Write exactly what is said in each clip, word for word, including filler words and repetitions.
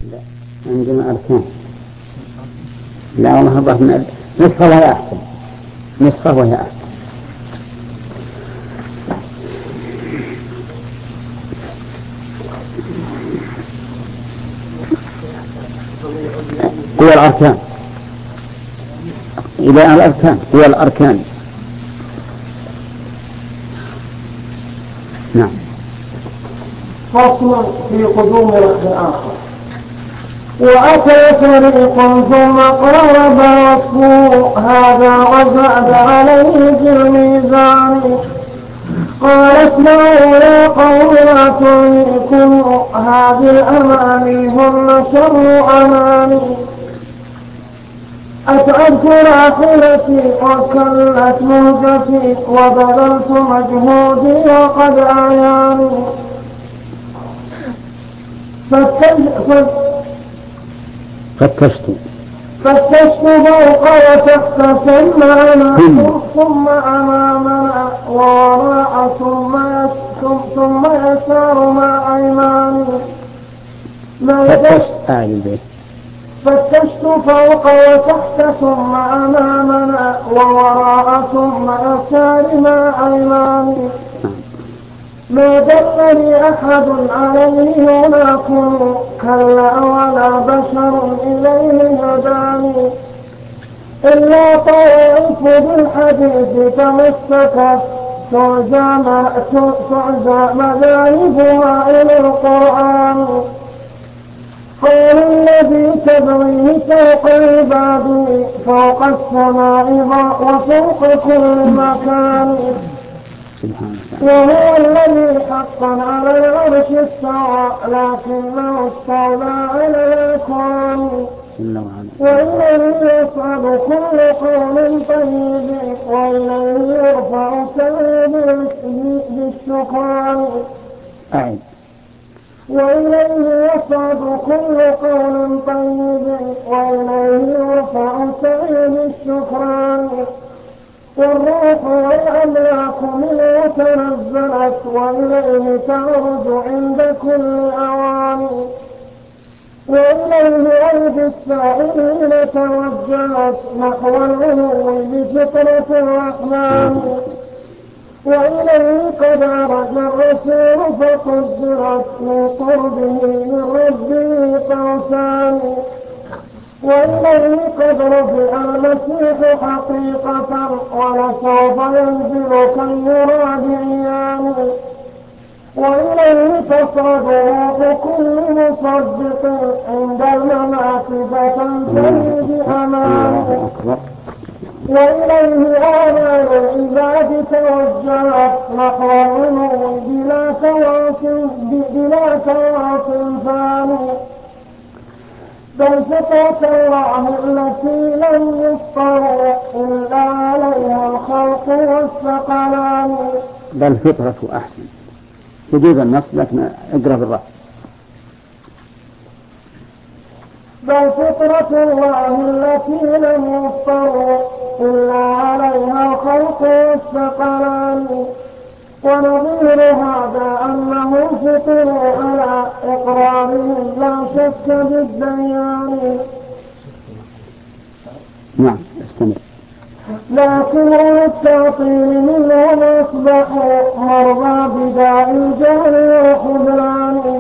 لا عندنا أركان. لا والله أضاف من نصفه وهي أحسن، نصفه وهي أحسن. هو الأركان إلى الأركان هو الأركان. نعم. فصل في قدوم رأس آخر. وأتى فريق ثم قارب وصفه هذا وزاد عليه في الميزان. قال اسمعوا يا قوم لا تلهكم هذه الأماني هن شر أماني. أتعبت راحلتي وكلت مهجتي وبذلت مجهودي وقد أعياني. فتشت فتشت فوق وتحت ثم أمام ثم أمامنا وراء ثم يسار مع أيماني. فتشت أهل البيت فتشت فوق وتحت ثم أمامنا ووراء ثم يسار مع أيماني. ما دلني أحد عليه هناكم كلا ولا بشر إليه هداني. إلا طائف بالحديث تمسكت تعزى مذاهبها إلى القرآن. قول الذي تبغيه فوق عبادي فوق السماء وفوق كل مكان. وهو الذي حقا على العرش استوى لكنه استولى على الأكوان. وإليه يصعد كل قول طيب وإليه يرفع سعيد بالشكران. وإليه يصعد كل قول طيب وإليه يرفع سعيد الشكران. والروح والأملاك منه تنزلت وإليه تعرج عند كل أوان. وإليه أيدي السائلين توجهت نحو العلو بفطرة الرحمن. وإليه قد عرج الرسول فقدرت من قربه من ربه قوسان. وإليه قد رفع المسيح حقيقة ولسوف ينزل كالمراد عيان. وإليه تصعد روح كل مصدق عند الممات فتنتهي بأمان. وإليه آمال العباد توجهت نحو العلو بلا تواصل بلا تواصل ثاني. بل فطرة الله التي لم يفطر إلا عليها الخلق والثقلان. بل فطرة أحسن جديد النص لكن اقرأ بالرأس. بل فطرة الله التي لم يفطر إلا عليها الخلق والثقلان. ونظير هذا أنهم فطروا على إقرارهم لا شك بالديان. نعم استمر. لكن التعطيل منهم أصبحوا مرضى بداء الجهل والخذلان.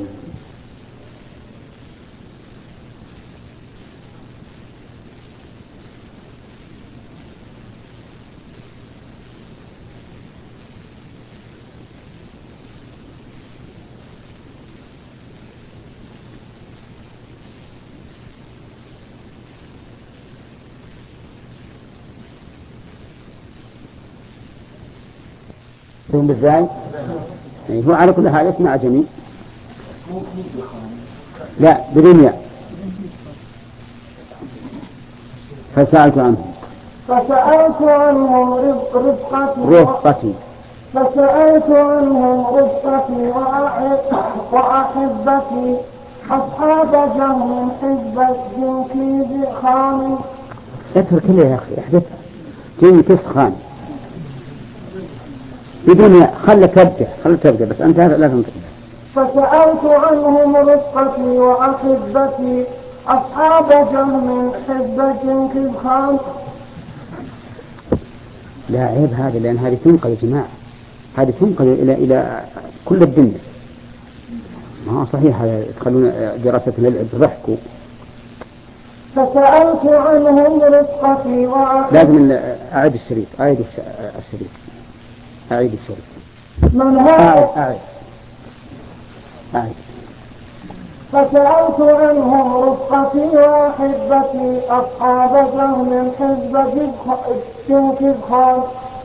يوم بالزاي هو على كل حال اسمع جميل. لا بدنيا. فسألت عنهم فسألت عنهم رفقتي رفقتي فسألت عنهم رفقتي وأحبتي أصحاب جهم حزب الجنكيز خاني. اترك لي يا أخي احدثها جنكيز خاني بدون خلك تبدأ خلك تبدأ بس أنت لا تنطق. فسألت عنهم رفقتي وأحبتي أصحاب جهم حزب كذخان. لا عيب هذا، لأن هذه تنقل يا جماعة، هذه تنقل إلى إلى كل الدنيا. ما هو صحيح هذا يدخلون دراسة للعب ضحكوا. فسألت عنهم رفقتي وأحبتي. لازم أعيد الشريط، أعيد الشريط، أعيد الشريط. من هذا؟ أعيد أعيد. فسألت عنهم رفقتي وأحبتي أصحاب جهم حزب كذخان.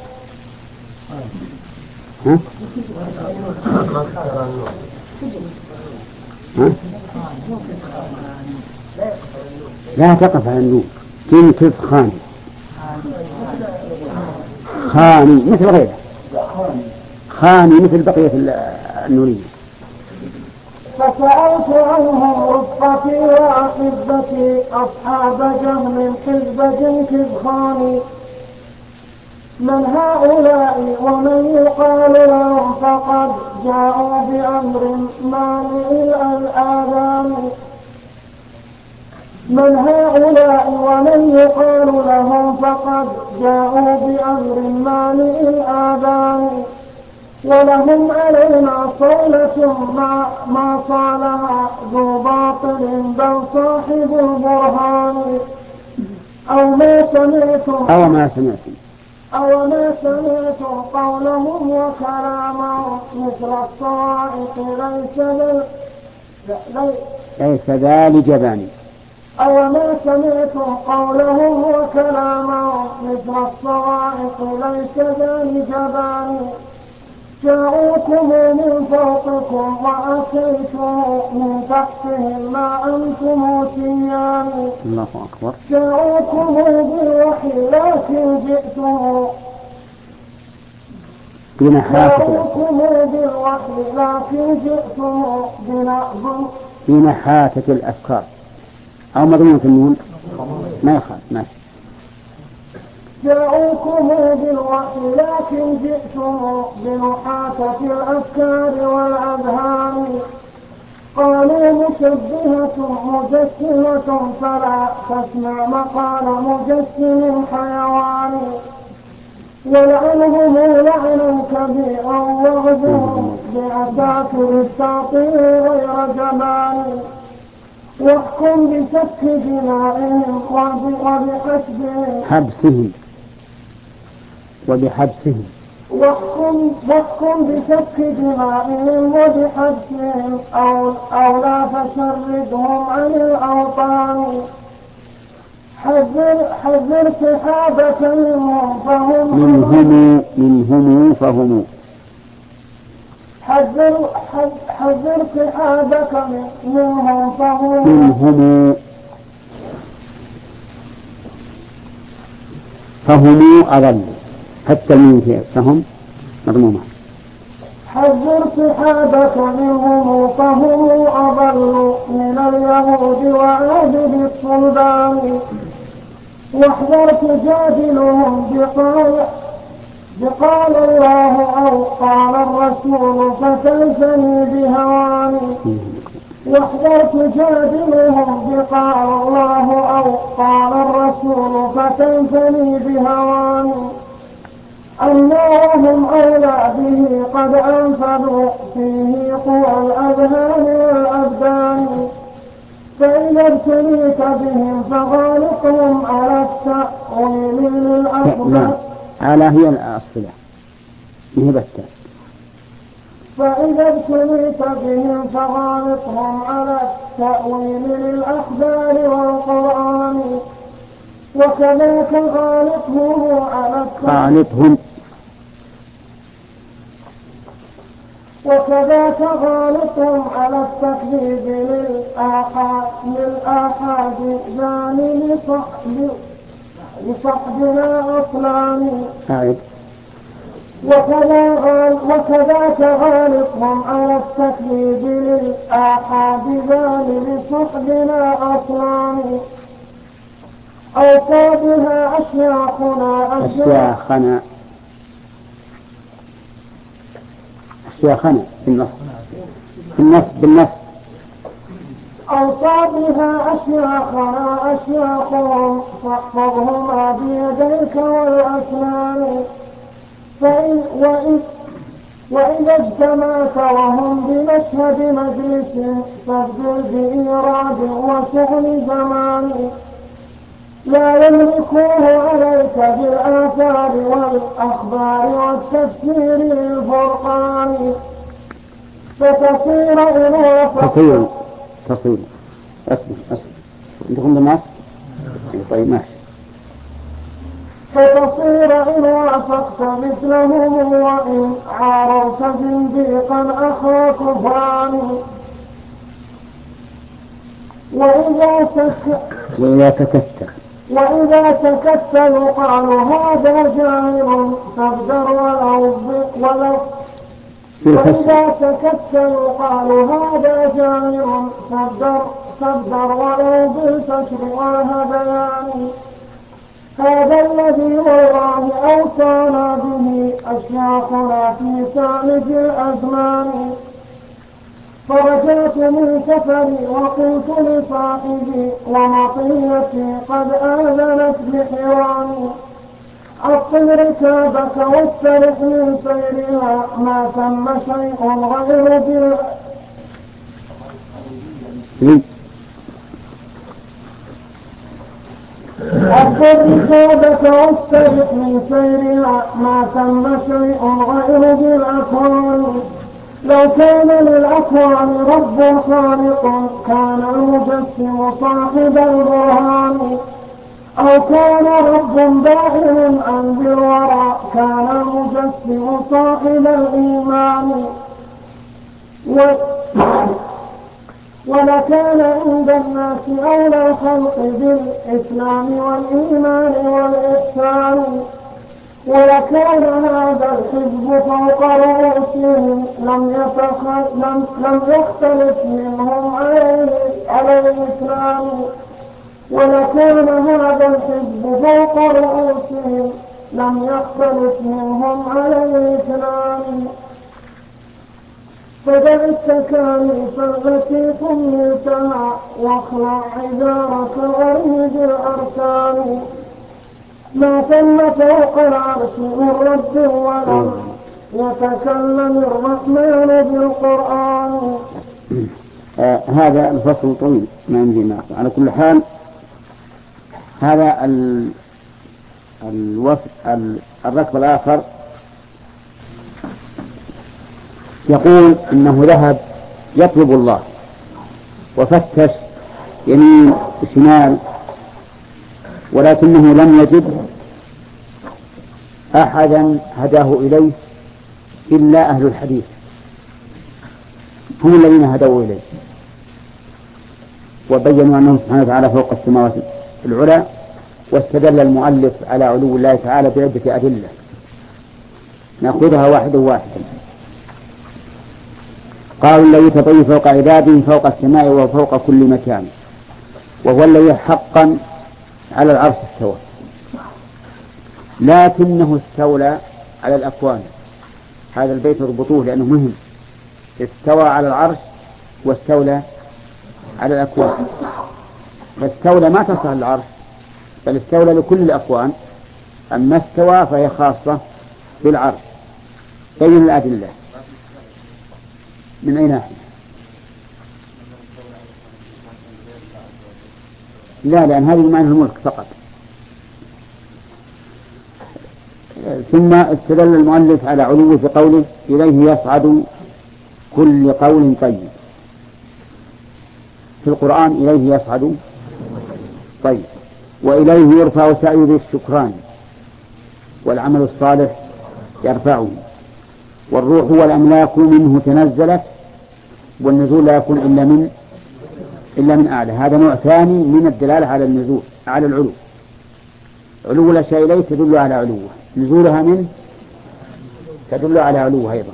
ها؟ ها؟ لا تقف على النون. جنكز خاني خاني مثل غيره، خاني مثل بقية النورية. فسألت عنهم رفقتي وأحبتي أصحاب جهم حزب كذخان. من هؤلاء ومن يقال لهم فقد جاءوا بأمر مالئ الآذان. من هؤلاء ومن يقال لهم فقد جاءوا بأمر مالئ الآذان. ولهم علينا صولة ما, ما صالها ذو باطل بل صاحب البرهان. أو ما سمعتم أو ما سمعتم أو ما سمعتم قولهم وكلامهم مثل الصواعق ليس ذا ليس ذا لجبان. أو ما سمعتم قولهم وكلامهم مثل الصواعق ليس ذا لجبان. جاءوكم من فوقكم وأتيتم من تحتهم ما أنتم سيان. الله أكبر. جاءوكم بالوحي لكن جئتم جاءوكم بالوحي لكن جئتم بنأب بنحاتة الأفكار أو مضمونة النون ما يخالف ماشي. جاءوكم بالوحي لكن جئتم بنحاتة الأفكار والأذهان. قالوا مشبهة مجسمة فلا تسمع مقال مجسم حيوان. ولعنهم لعنا كبيرا وغزهم بأساكر الساطير غير جبان. واحكم بسفك دمائهم وبحسبهم حبسهم وبحبسهم واحكم واحكم بسفك دمائهم وبحبسهم أو, أو لا فشردهم عن الأوطان. حذر حذر سحابة منهم فهم منهم منهم فهم حذر حذر سحابك منهم فهم منهم فهم أضل حتى من فهم مضمومة. حذر سحابك منهم فهم أضل من اليهود وعابد الصلبان. واحذر تجادلهم بقال بقال الله أو قال الرسول فتلزمي بهواني. واحذر تجادلهم بقال الله أو قال الرسول فتلزمي بهواني. أنهم أولى به قد أنفذوا فيه قوى الأذهان والأبدان. فإذا ابتليت بهم فغالقهم على التأويل للأخبار. على هي الصلة نهبتها. فإذا ابتليت بهم فغالقهم على التأويل للأخبار والقرآن. وكذاك غالقهم على غالقهم وكذاك غالقهم على التكذيب للآحاد للآحاد ذان لصحب لصحبنا أصلان. وكذاك غالقهم على التكذيب للآحاد ذان لصحبنا أصلان. أوصى بها أشياخنا أشياخنا أشياخنا في النص بالنصب بالنصب. أوصى بها أشياخنا أشياخهم فاحفظهما بيديك والأسنان. فإن وإذ وإذا اجتمعت وهم بمشهد مجلس فابدل بإيراد وشغل زمان. لا يملكوه عليك بالآثار والأخبار والتفسير للفرقان. فتصير إن وافقت تصير تصير أسمع أسمع عندكم بالنص؟ طيب ماشي. فتصير إن وافقت مثلهم وإن عارضت زنديقا أخا كفران. وإذا تك وإذا تكتر وإذا تكت يقال هذا جاهل فابدر ولو ولو وإذا تكت يقال هذا جاهل فابدر فابدر ولو بالفشر والهذيان. هذا الذي والله أوصانا به أشياخنا في سالف الأزمان. فرجعت من سفري وقلت لصاحبي ومطيتي قد آذنت بحواني. أطل ركابك واسترح من سيرها ما ثم شيء غير بال أطل ركابك واسترح من سيرها ما ثم شيء غير بالأكوان. لو كان للأكوان رب خالق كان المجسم صاحب البرهان. أو كان رب دائم عن بالورى كان المجسم صاحب الإيمان. و... ولكان عند الناس أولى الخلق بالإسلام والإيمان والإحسان. ولكان هذا الحزب فوق رؤوسهم لم لم لم يختلف منهم على على الإسلام. ولكان هذا الحزب فوق رؤوسهم لم يختلف منهم على الإسلام. فدع التكاليف التي حملتها واخلع عذارك وارمج الأرسال. ما ثم فوق العرش من رب ولم يتكلم الرحمن بالقرآن. آه هذا الفصل طويل ما يمضي معه. على كل حال هذا ال... الوفد ال... الركب الآخر يقول إنه ذهب يطلب الله وفتش يمين وشمال ولكنه لم يجد أحدا هداه إليه إلا أهل الحديث هم الذين هدوا إليه وبينوا أنه سبحانه وتعالى فوق السماوات العلى. واستدل المؤلف على علو الله تعالى بعدة أدلة نأخذها واحدا واحدا. قالوا الذي تطوي فوق عباده فوق السماء وفوق كل مكان وهو الذي حقا على العرش استوى لكنه استولى على الأكوان. هذا البيت اربطوه لأنه مهم. استوى على العرش واستولى على الأكوان. فاستولى ما تصل العرش بل استولى لكل الأكوان. أما استوى فهي خاصة بالعرش. بين الأدلة من أي ناحية؟ لا لأن هذه معنى الملك فقط. ثم استدل المؤلف على علوه في قوله إليه يصعد كل قول طيب. في القرآن إليه يصعد طيب وإليه يرفع سعي الشكران والعمل الصالح يرفعه والروح والأملاك منه تنزلت والنزول لا يكون إلا من إلا من أعلى. هذا نوع ثاني من الدلالة على النزول على العلو. علو الأشياء إليه تدل على علوه. نزولها منه تدل على علوه أيضا.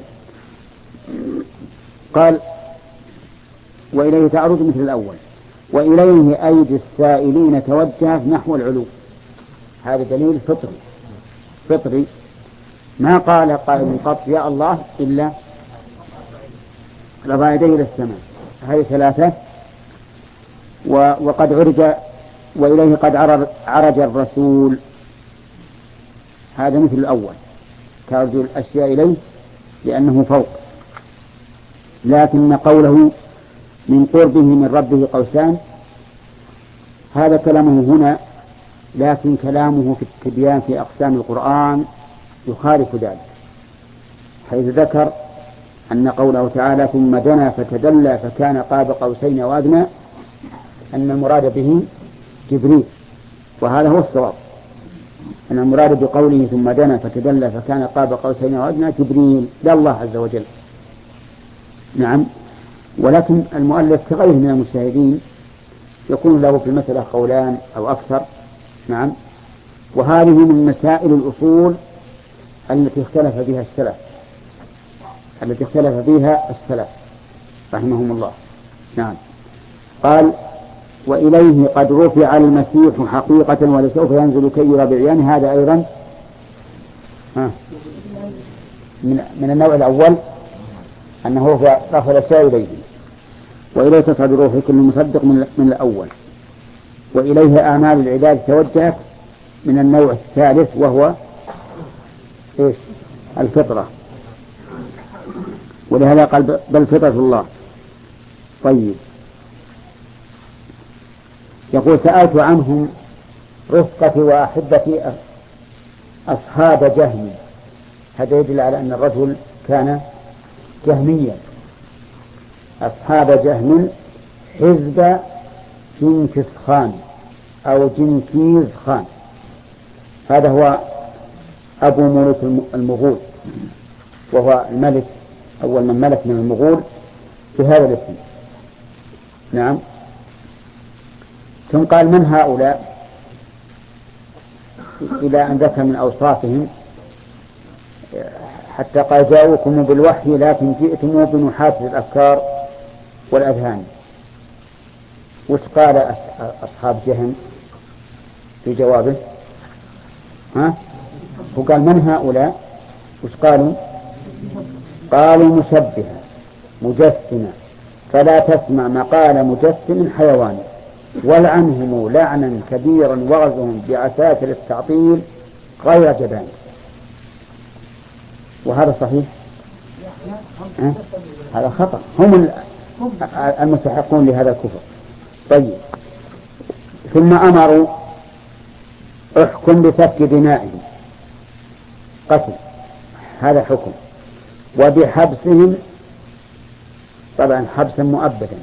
قال وإليه تعرض مثل الأول وإليه أيدي السائلين توجهت نحو العلو. هذا دليل فطري فطري. ما قال قائل قط يا الله إلا رفع يديه إلى السماء، هذه ثلاثة. وقد عرج وإليه قد عرج الرسول، هذا مثل الأول، تعرج الأشياء إليه لأنه فوق. لكن قوله من قربه من ربه قوسان، هذا كلامه هنا، لكن كلامه في التبيان في أقسام القرآن يخالف ذلك، حيث ذكر أن قوله تعالى ثم دنا فتدلى فكان قاب قوسين أو أدنى أن المراد به جبريل، وهذا هو الصواب، أن المراد بقوله ثم دنا فتدلى فكان قاب قوسين أو أدنى جبريل لا الله عز وجل. نعم. ولكن المؤلف كغيره من المجتهدين يكون له في المسألة قولان أو أكثر. نعم. وهذه من مسائل الأصول التي اختلف بها السلف التي اختلف بها السلف رحمهم الله. نعم. قال وإليه قد رفع المسيح حقيقة ولسوف ينزل كي يرى بعيان، هذا أيضا من النوع الأول، أنه رفع الأشياء إليه، وإليه تصعد الروح كل مصدق من الأول، وإليه أعمال العباد توجهت من النوع الثالث، وهو إيش؟ الفطرة، ولهذا قال بل فطرة الله. طيب، يقول سألت عنهم رفقتي وأحبتي أصحاب جهم، هذا يدل على أن الرجل كان جهميا، أصحاب جهم حزب جنكيز خان أو جنكيز خان، هذا هو أبو ملوك المغول، وهو الملك أول من ملك من المغول بهذا الاسم. نعم. ثم قال من هؤلاء إلى أن ذكر من أوصافهم، حتى قال جاءوكم بالوحي لكن جئتم بنحاة الأفكار والأذهان. وش قال أصحاب جهم في جوابه؟ ها؟ وقال من هؤلاء؟ وش قالوا؟ قالوا مشبهة مجسمة، فلا تسمع مقال مجسم حيواني، ولعنهم لعنا كبيرا وغزهم بعساكر التعطيل غير جبان. وهذا صحيح؟ أه؟ هذا خطأ، هم المستحقون لهذا الكفر. طيب، ثم أمروا احكم بسفك دمائهم، قتل، هذا حكم، وبحبسهم، طبعا حبسا مؤبدا،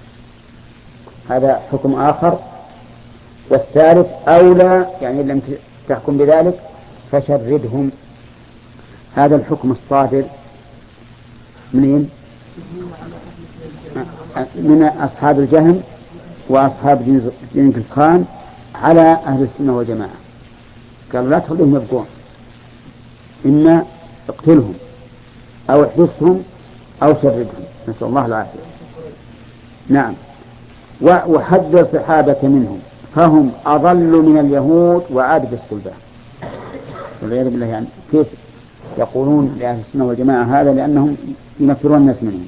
هذا حكم آخر. والثالث أولى، يعني لم تحكم بذلك فشردهم، هذا الحكم الصادر منين؟ من أصحاب الجهم وأصحاب جنكيز خان على أهل السنة والجماعة، قالوا لا تخليهم يبقون، إما اقتلهم أو احبسهم أو شردهم، نسأل الله العافية. نعم. وحذر الصحابة منهم فهم أضل من اليهود وعابد الصلبان، والعياذ بالله. يعني كيف يقولون لأهل السنة والجماعة هذا؟ لأنهم ينفرون الناس منهم.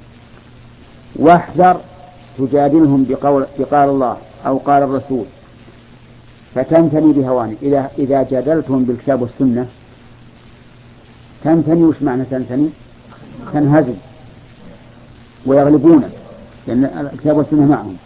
واحذر تجادلهم بقول بقال الله أو قال الرسول فتنثني بهواني، إذا إذا جادلتهم بالكتاب والسنة تنثني. وش معنى تنثني؟ تنهزم ويغلبونك، لأن الكتاب والسنة معهم.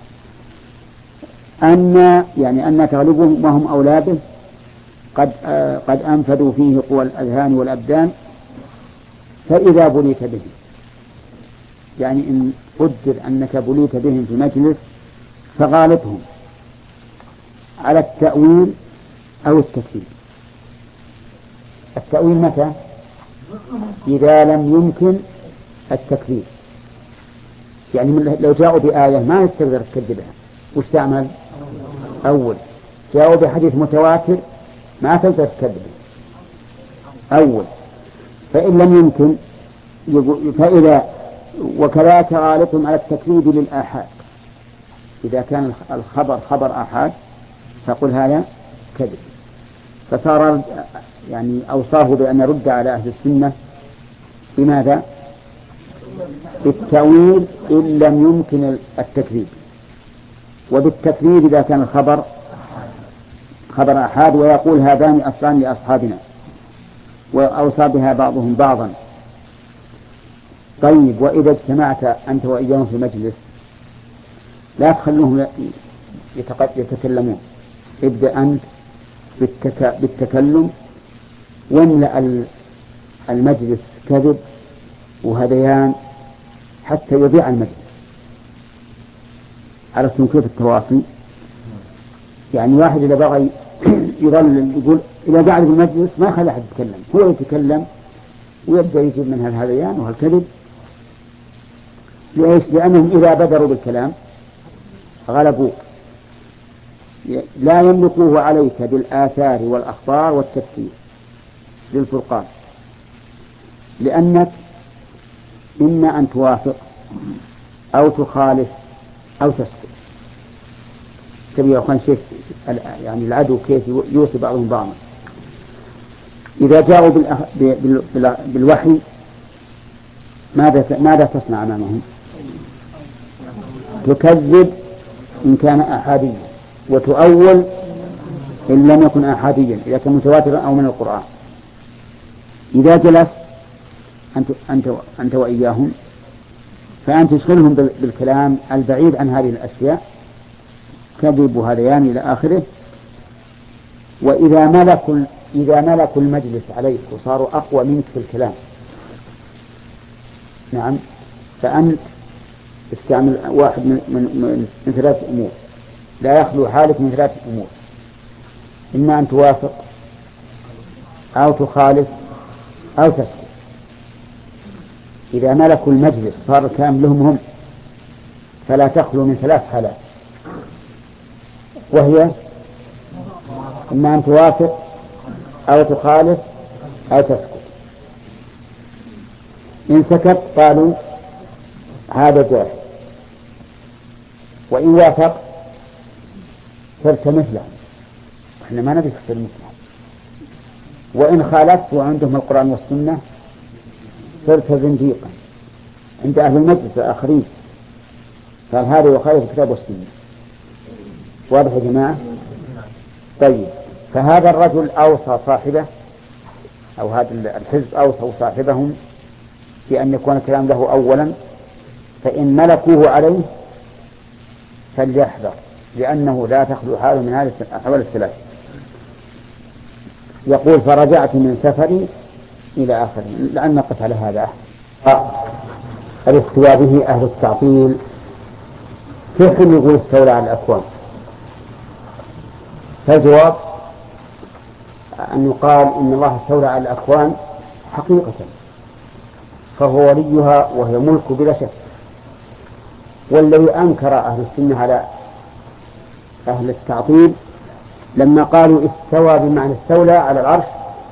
أن يعني أن تغلبهم وهم أولاده قد آه قد أنفذوا فيه قوى الأذهان والأبدان، فإذا بليت بهم، يعني إن قدر أنك بليت بهم في مجلس فغالبهم على التأويل أو التكذيب. التأويل متى؟ إذا لم يمكن التكذيب، يعني لو جاءوا بآية ما تقدر تكذبها وش تعمل؟ أول. جاءوا بحديث متواتر ما تقدر تكذبه أول. فإن لم يمكن فإذا وكذلك غالبهم على التكذيب للآحاد، إذا كان الخبر خبر آحاد فقل هذا كذب. فصار يعني أوصاه بأن يرد على أهل السنة بماذا؟ بالتأويل إن لم يمكن التكذيب، وبالتكذيب إذا كان الخبر خبر أحاد ويقول هذان أصلان لأصحابنا وأوصى بها بعضهم بعضا. طيب وإذا اجتمعت أنت وإياهم في مجلس لا تخلوهم يتكلمون، ابدأ أنت بالتكلم واملأ المجلس كذب وهذيان حتى يضيع المجلس. عرفتم كيف التواصي؟ يعني واحد إذا بغى يظل يقول إذا قاعد في المجلس ما خلى أحد يتكلم، هو يتكلم ويبدأ يجيب منها الهذيان وهالكذب. ليش؟ لأنهم إذا بدروا بالكلام غلبوك، لا يملكوه عليك بالآثار والأخبار والتفسير للفرقان، لأنك إما أن توافق أو تخالف أو تسكت. تبي يا أخوان شيخ يعني العدو كيف يوصي بعضهم بعضا. إذا جاءوا بالوحي ماذا ماذا تصنع أمامهم؟ تكذب إن كان أحاديا وتؤول إن لم يكن أحاديا، إذا كان متواترا أو من القرآن. إذا جلس أنت أنت أنت وإياهم فأنت تشغلهم بالكلام البعيد عن هذه الأشياء، كذب وهذيان إلى آخره. وإذا ملكوا إذا ملكوا المجلس عليك وصاروا أقوى منك في الكلام، نعم، فأنت استعمل واحد من, من, من, من ثلاث أمور، لا يخلو حالك من ثلاث أمور: إما أن توافق أو تخالف أو تسكت. إذا ملكوا المجلس صار الكلام لهم هم، فلا تخلو من ثلاث حالات، وهي إما أن توافق أو تخالف أو تسكت. إن سكت قالوا هذا جاهل، وإن وافق صرت مثله، إحنا ما نبي تصير مثله. وإن خالفت وعندهم القرآن والسنة صرت زنديقا عند أهل المجلس الآخرين، قال هذا يخالف الكتاب والسنة. واضح يا جماعة؟ طيب، فهذا الرجل أوصى صاحبه أو هذا الحزب أوصوا صاحبهم بأن يكون الكلام له أولا، فإن ملكوه عليه فليحذر، لأنه لا تخلو حاله من هذه الأحوال الثلاث. يقول: فرجعت من سفري إلى آخره. لأن نقف على هذا. الاستواء به أهل التعطيل، كيف يقول استولى على الأكوان؟ فالجواب أن يقال إن الله استولى على الأكوان حقيقة، فهو وليها وهي ملك بلا شك. والذي أنكر أهل السنة على أهل التعطيل لما قالوا استوى بمعنى استولى على العرش،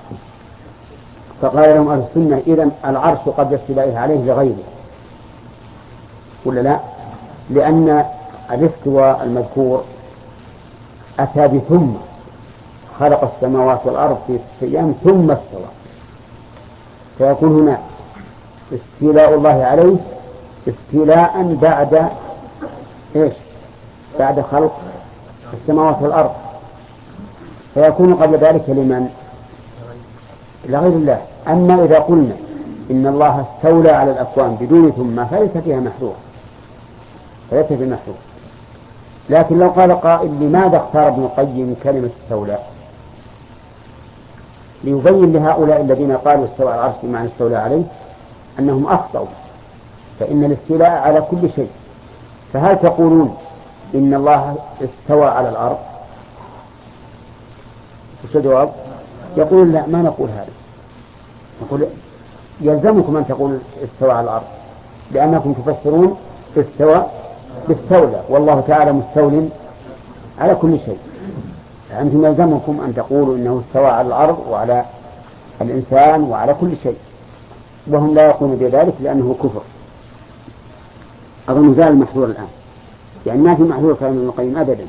فقال لهم أهل السنة: إذن العرش قبل استولائه عليه لغيره، ولا لا؟ لأن الاستواء المذكور أتى بثم، خلق السماوات والأرض في أيام ثم استوى، فيكون هنا استيلاء الله عليه استيلاء بعد إيش؟ بعد خلق السماوات والأرض، فيكون قبل ذلك لمن؟ لغير الله. أما إذا قلنا إن الله استولى على الأكوان بدون ثم فليس فيها محذور، فليس فيها محذور. لكن لو قال قائل: لماذا اختار ابن القيم كلمة استولى؟ ليبين لهؤلاء الذين قالوا استوى على العرش بمعنى استولى عليه أنهم أخطأوا، فإن الاستيلاء على كل شيء. فهل تقولون إن الله استوى على الأرض؟ وش الجواب؟ يقول: لا، ما نقول هذا. نقول يلزمكم أن تقول استوى على الأرض، لأنكم تفسرون استوى باستولى، والله تعالى مستول على كل شيء. فأنتم يلزمكم أن تقولوا إنه استوى على الأرض وعلى الإنسان وعلى كل شيء، وهم لا يقومون بذلك لأنه كفر. أظن زال المحذور الآن، يعني ما في محذور كلام ابن القيم أبدا.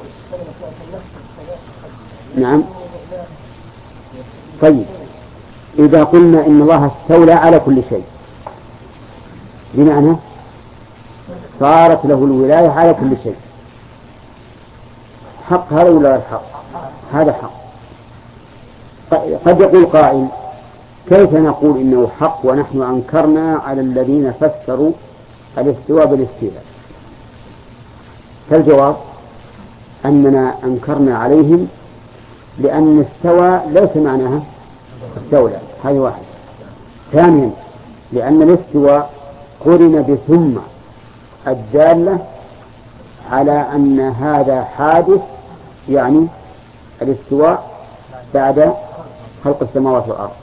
نعم. طيب، إذا قلنا إن الله استولى على كل شيء بمعنى صارت له الولاية على كل شيء، حق هذا ولا غير حق؟ هذا حق. قد يقول قائل كيف نقول إنه حق ونحن أنكرنا على الذين فسروا الاستواء بالاستيلاء؟ فالجواب أننا أنكرنا عليهم لأن استوى ليس معناها استولى، هذه واحد. ثانيا لأن الاستواء قرن بثم الدالة على أن هذا حادث، يعني الاستواء بعد خلق السماوات والأرض.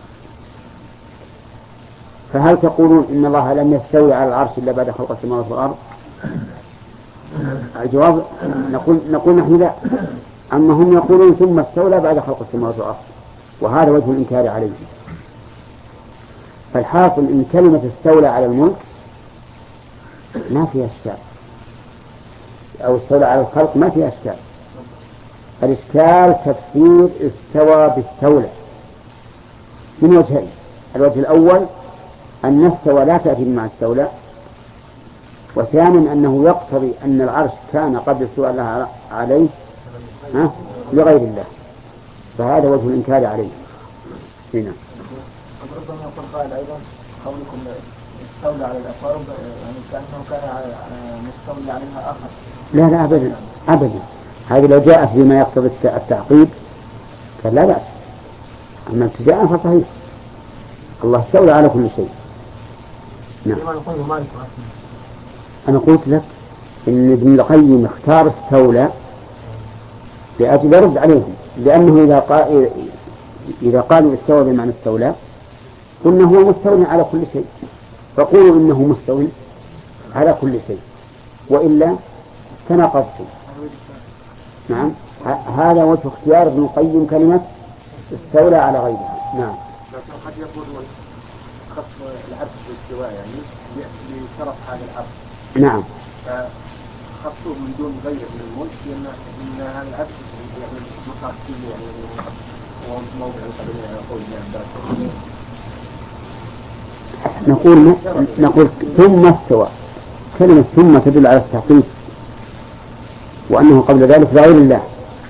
فهل تقولون إن الله لم يستوي على العرش إلا بعد خلق السماوات والأرض؟ الجواب نقول, نقول نحن لا، أما هم يقولون ثم استولى بعد خلق السماوات والأرض، وهذا وجه الإنكار عليه. فالحاصل إن كلمة استولى على الملك ما فيها إشكال، أو استولى على الخلق ما فيها إشكال. الإشكال تفسير استوى باستولى من وجهين. الوجه الأول أن استوى لا تأتي بمعنى استولى، وثانيا أنه يقتضي أن العرش كان قبل استواء الله عليه ها لغير الله، فهذا وجه الإنكار عليه. هنا ربما يقول قائل أيضا قولكم استولى على الأقارب يعني كأنه كان مستولى عليها آخر. لا لا أبدا أبدا، هذه لو جاءت بما يقتضي التعقيب فلا بأس، أما ابتداء فصحيح. الله استولى على كل شيء. نعم. أنا قلت لك إن ابن القيم اختار استولى لأجل يرد عليهم، لأنه إذا قال إذا قالوا استوى بمعنى استولى قلنا هو مستولى على كل شيء، فقولوا إنه مستولى على كل شيء، وإلا تناقضتم. نعم، هذا وجه اختيار ابن القيم كلمة استولى على غيرها. نعم. لكن قد يقول خص العبد بالاستواء يعني بشرف هذا العبد. نعم. فخصوه من دون غير من الملك، لأن إن هذا العبد يعني مصار فيه يعني وموضع القبيلة يقول يعني نقول نقول ثم استوى، كلمة ثم تدل على التحقيق وأنه قبل ذلك غير الله.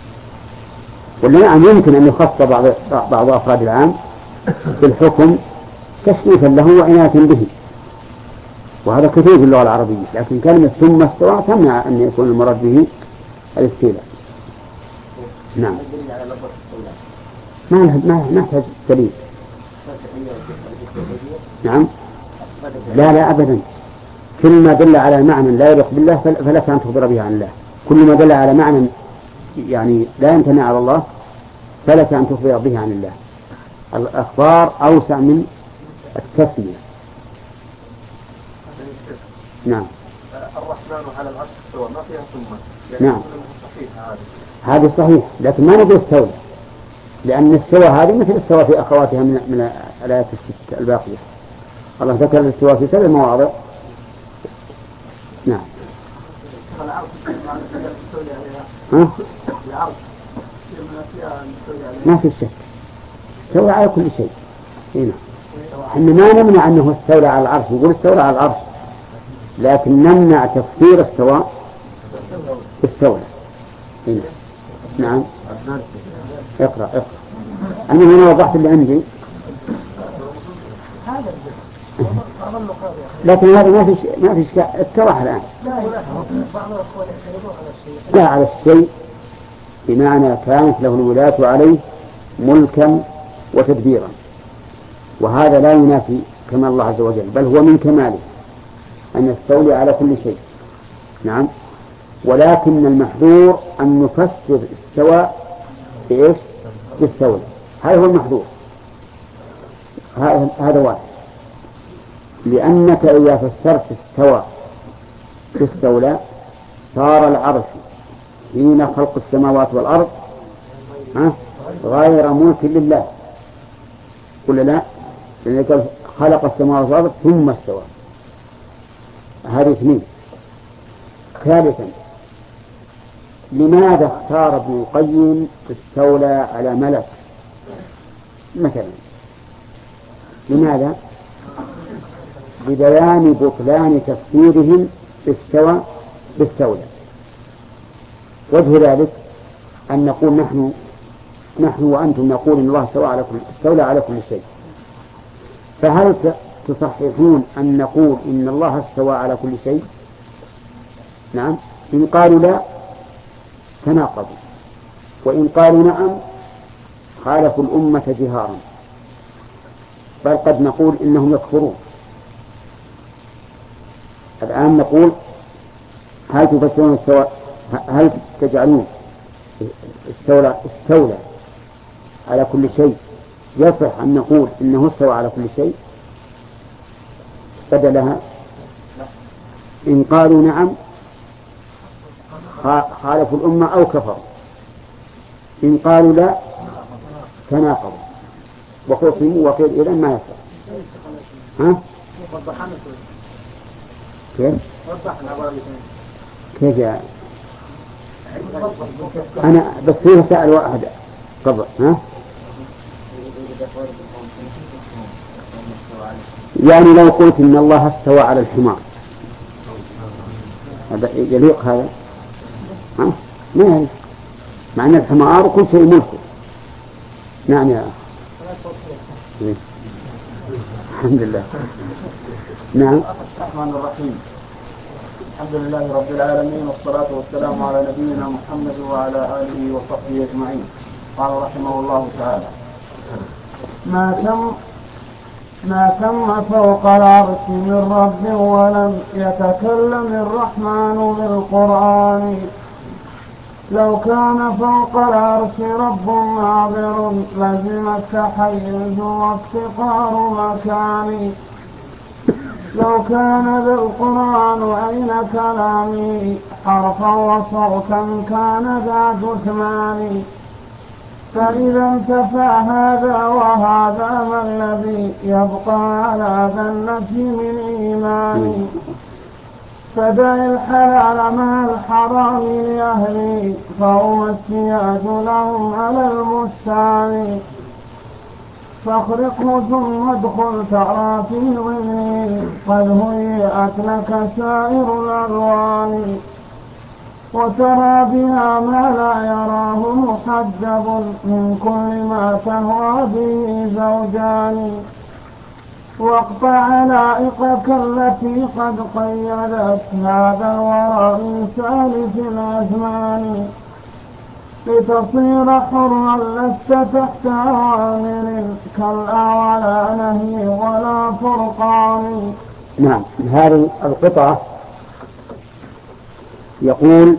ولنعم يمكن أن يخص بعض بعض أفراد العام بالحكم تشريفا له وعناية به، وهذا كثير في اللغة العربية، لكن كلمة ثم استوى تمنع أن يكون المراد به الاستيلاء. نعم. ما ما ما تحتاج دليل. نعم. لا لا أبدا، كل ما دل على معنى لا يليق بالله فلك أن تخبر به عن الله، كل ما دل على معنى يعني لا يمتنع على الله فلك أن تخبر به عن الله. الأخبار أوسع من التسمية. نعم. الرحمن على العرش استوى ما فيها ثم. نعم. هذا صحيح، لكن ما نقول استولى، لأن السوى هذه مثل السوى في أخواتها من من الآيات الست الباقية. الله ذكر الاستواء في سبع مواضع. نعم. ها؟ ما في شك، استولى على كل شيء. هنا احنا ما نمنع أنه استولى على العرش، يقول استولى على العرش، لكن نمنع تفسير السواء استولى. هنا نعم. اقرأ اقرأ. أنا هنا وضحت اللي عندي، لكن هذا ما في ما في شيء اتضح الآن. لا على الشيء بمعنى كانت له الولاية عليه ملكا وتدبيرا، وهذا لا ينافي كمال الله عز وجل، بل هو من كماله أن يستولي على كل شيء. نعم. ولكن المحذور أن نفسر استوى بإيش؟ بالستولى، هذا هو المحذور. هذا واحد، لأنك إذا فسرت استوى بالستولى صار العرش حين خلق السماوات والأرض غير ملك لله، ولا لا؟ لأنك خلق السماوات والأرض ثم استوى. هذه اثنين. ثالثا لماذا اختار ابن القيم استولى على ملك مثلا؟ لماذا؟ ببيان بطلان تفسيرهم استوى باستولى. وجه ذلك أن نقول نحن نحن وأنتم نقول إن الله استوى على كل استولى على كل شيء، فهل تصححون أن نقول إن الله استوى على كل شيء؟ نعم. إن قالوا لا تناقضوا، وإن قالوا نعم خالفوا الأمة جهارا، بل قد نقول إنهم يكفرون. الآن نقول هل تفسرون استوى، هل تجعلون استولى استولى على كل شيء يصح أن نقول إنه استوى على كل شيء بدلها؟ إن قالوا نعم خالفوا الأمة أو كفروا، إن قالوا لا تناقضوا وخصموا وقيل إذن ما يصح. ها؟ كيف؟ كيف يا أنا بس فيه سأل واحد قبل. ها؟ يعني لو قلت إن الله استوى على الحمار هذا يليق هذا؟ ها؟ ما يليق، مع أن الحمار كل شيء ملكه. نعم يا أخي. الحمد لله. نعم. الرحمن الرحيم. الحمد لله رب العالمين، والصلاة والسلام على نبينا محمد وعلى آله وصحبه أجمعين. قال رحمه الله تعالى: ما تم ما تم فوق العرش من رب ولم يتكلم الرحمن بالقرآن. لو كان فوق العرش رب ناظر لزم التحيز وافتقار مكان. لو كان ذا القرآن أين كلامي حرفا وصوتا كان ذا جثمان. فإذا انتفى هذا وهذا ما الذي يبقى على ذا النفي من إيمان. فدع الحلال مع الحرام لأهلي فهو السياج لهم على المستعان. فاخرقه ثم ادخل ترى في ظله قد هيئت لك سائر الألوان. وترى بها ما لا يراه محجب من كل ما تهوى به زوجان. واقطع علائقك التي قد قيدت هذا الورى من سالف الأزمان. لتصير حرا لست تحت أوامر كالأعلى نهي ولا فرقان. نعم. هذه القطعة يقول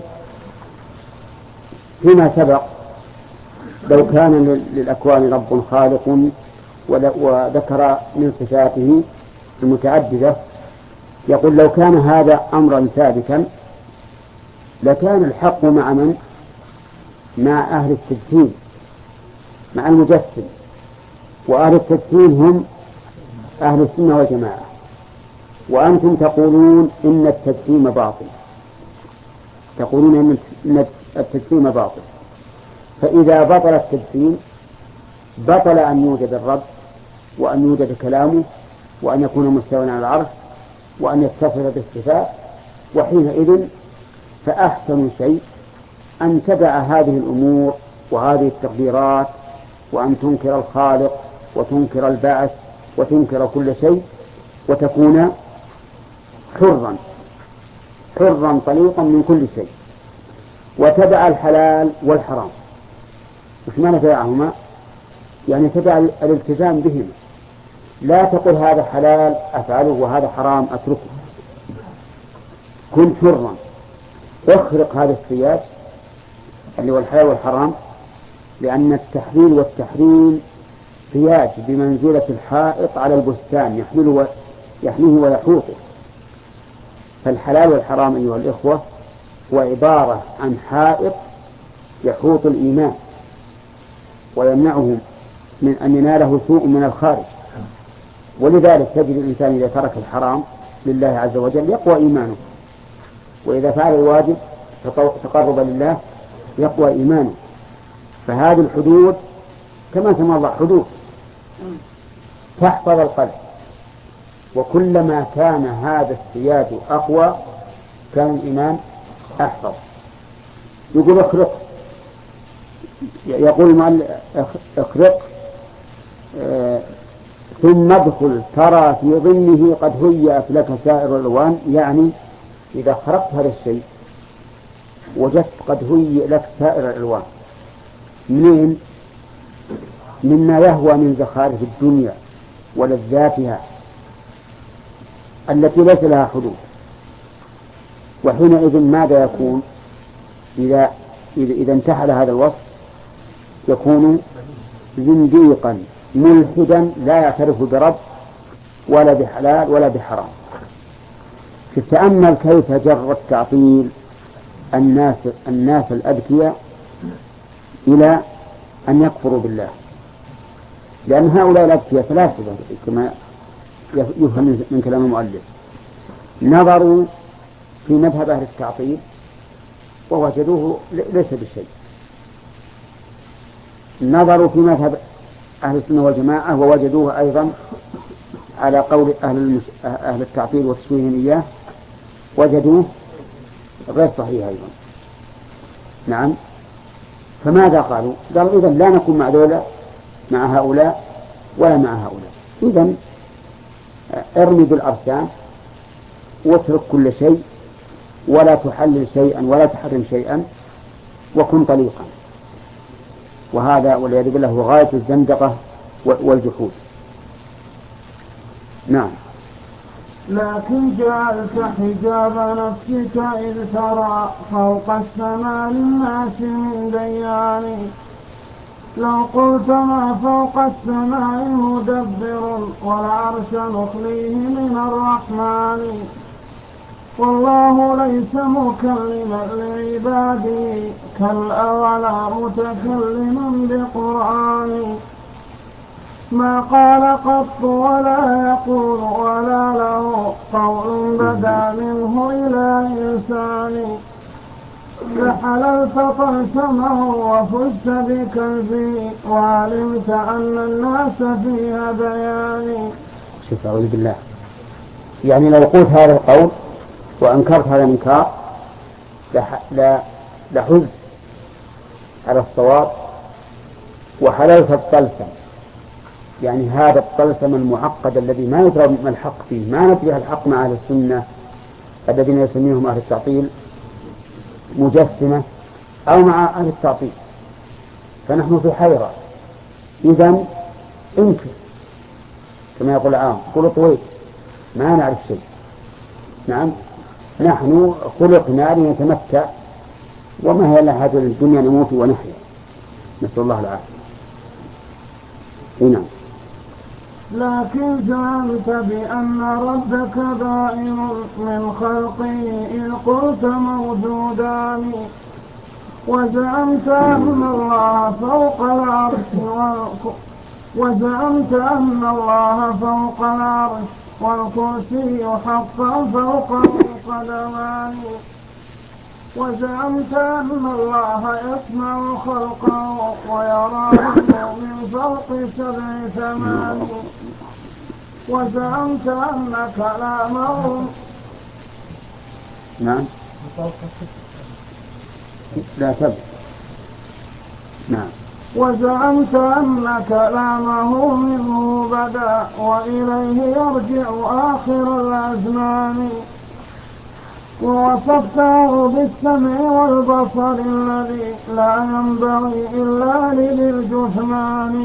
فيما سبق لو كان للأكوان رب خالق وذكر من صفاته المتعددة، يقول لو كان هذا أمرا ثابتا لكان الحق مع من؟ مع أهل التجسيم، مع المجسم. وأهل التجسيم هم أهل السنة والجماعة، وأنتم تقولون إن التجسيم باطل، تقولون إن التجسيم باطل. فإذا بطل التجسيم بطل أن يوجد الرب، وأن يوجد كلامه، وأن يكون مستوى على العرش، وأن يتصف بالصفات. وحينئذ فأحسن شيء أن تدع هذه الأمور وهذه التقديرات، وأن تنكر الخالق وتنكر البعث وتنكر كل شيء، وتكون حرا حرا طليقا من كل شيء، وتدع الحلال والحرام. مش معنى تدعهما؟ يعني تدع الالتزام بهما، لا تقل هذا حلال أفعله وهذا حرام أتركه. كن حرا، اخرق هذا السياج اللي هو الحلال والحرام، لأن التحليل والتحريم سياج بمنزلة الحائط على البستان يحمله يحميه ويحوطه. فالحلال والحرام أيها الإخوة هو عبارة عن حائط يحوط الإيمان ويمنعه من أن يناله سوء من الخارج. ولذلك تجد الإنسان إذا ترك الحرام لله عز وجل يقوى إيمانه، وإذا فعل الواجب تقرب لله يقوى إيمانه. فهذه الحدود كما سمى الله حدود، تحفظ القلب، وكلما كان هذا السياد أقوى كان الإيمان أحفظ. يقول اخرق، يقول المؤلف اخرق آه ثم ادخل ترى في ظنه قد هيأت لك سائر الألوان، يعني إذا خرقت هذا الشيء وجدت قد هيئ لك سائر الألوان. منين؟ مما يهوى من زخارف الدنيا ولذاتها التي ليس لها حدود. وحينئذ ماذا يكون؟ إذا إذا انتحل هذا الوصف يكون زنديقا ملحدا لا يعترف برب ولا بحلال ولا بحرام. تتأمل كيف جر التعطيل الناس الناس الأذكياء إلى أن يكفروا بالله، لأن هؤلاء الأذكياء ثلاثة كما يفهم من كلام المؤلف، نظروا في مذهب أهل التعطيل ووجدوه ليس بشيء، نظروا في مذهب أهل السنة والجماعة ووجدوه أيضا على قول أهل, المس... أهل التعطيل وتشويههم إياه وجدوه غير صحيح أيضا. نعم، فماذا قالوا؟ قالوا إذن لا نكون مع دولة مع هؤلاء ولا مع هؤلاء، إذن ارمي بالأرسام واترك كل شيء ولا تحلل شيئا ولا تحرم شيئا وكن طليقا. وهذا والعياذ بالله هو غاية الزندقة والجحود. نعم. لكن جعلت حجاب نفسك إذ ترى فوق السماء للناس من ديان، لو قلت ما فوق السماء مدبر والعرش نخليه من الرحمن، والله ليس مكلما لعباده كلا ولا متكلما بقرآن، ما قال قط ولا يقول ولا له قول بدا منه إلى إنسان، لحللت طلسمه وفزت بكنزه وعلمت أن الناس فيها بيان. شوف أعوذ بالله، يعني لو قلت هذا القول وأنكرت هذا الإنكار لحز على الصواب وحللت الطلسم، يعني هذا الطلسم المعقد الذي ما يدرى ما الحق فيه، ما ندري الحق مع أهل السنة الذين يسميهم أهل التعطيل مجسمة أو مع أهل التعطيل، فنحن في حيرة. إذن انكر كما يقول العام، قل طويل ما نعرف شيء. نعم، نحن خلقنا لنتمتع وما هي إلا هذه الدنيا نموت ونحيا، نسأل الله العافية. نعم. لكن زعمت بأن ربك دائم من خلقه إن قلت موجودان، وزعمت أن الله فوق العرش وزعمت أن الله فوق العرش والكرسي حقا فوق القدمان، وزعمت أن الله يسمع خلقه ويراه من فوق سبع ثمان، وزعمت أن كلامه نعم لا تبقى نعم وزعمت أن كلامه منه بدا وإليه يرجع آخر الأزمان، ووصفته بالسمع والبصر الذي لا ينبغي إلا لذي الجثمان،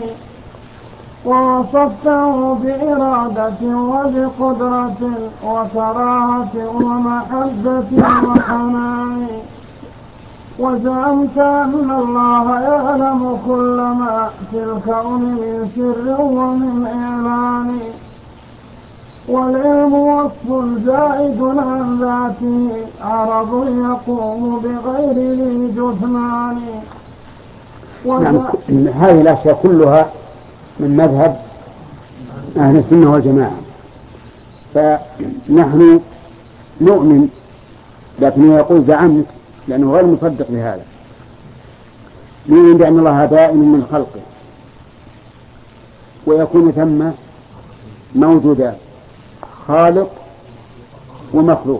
ووصفته بإرادة وبقدرة وكراهة ومحبة وحنان، وزعمت أن الله يعلم كل ما في الكون من سر ومن إعلان، والعلم وصف زائد عن ذاته عرض يقوم بغير ذي جثمان. نعم، هذه الأشياء كلها من مذهب أهل السنة والجماعة، فنحن نؤمن، لكن يقول زعمت لأنه غير مصدق بهذا، نؤمن بأن الله دائم من خلقه ويكون ثم موجودان، خالق ومخلوق.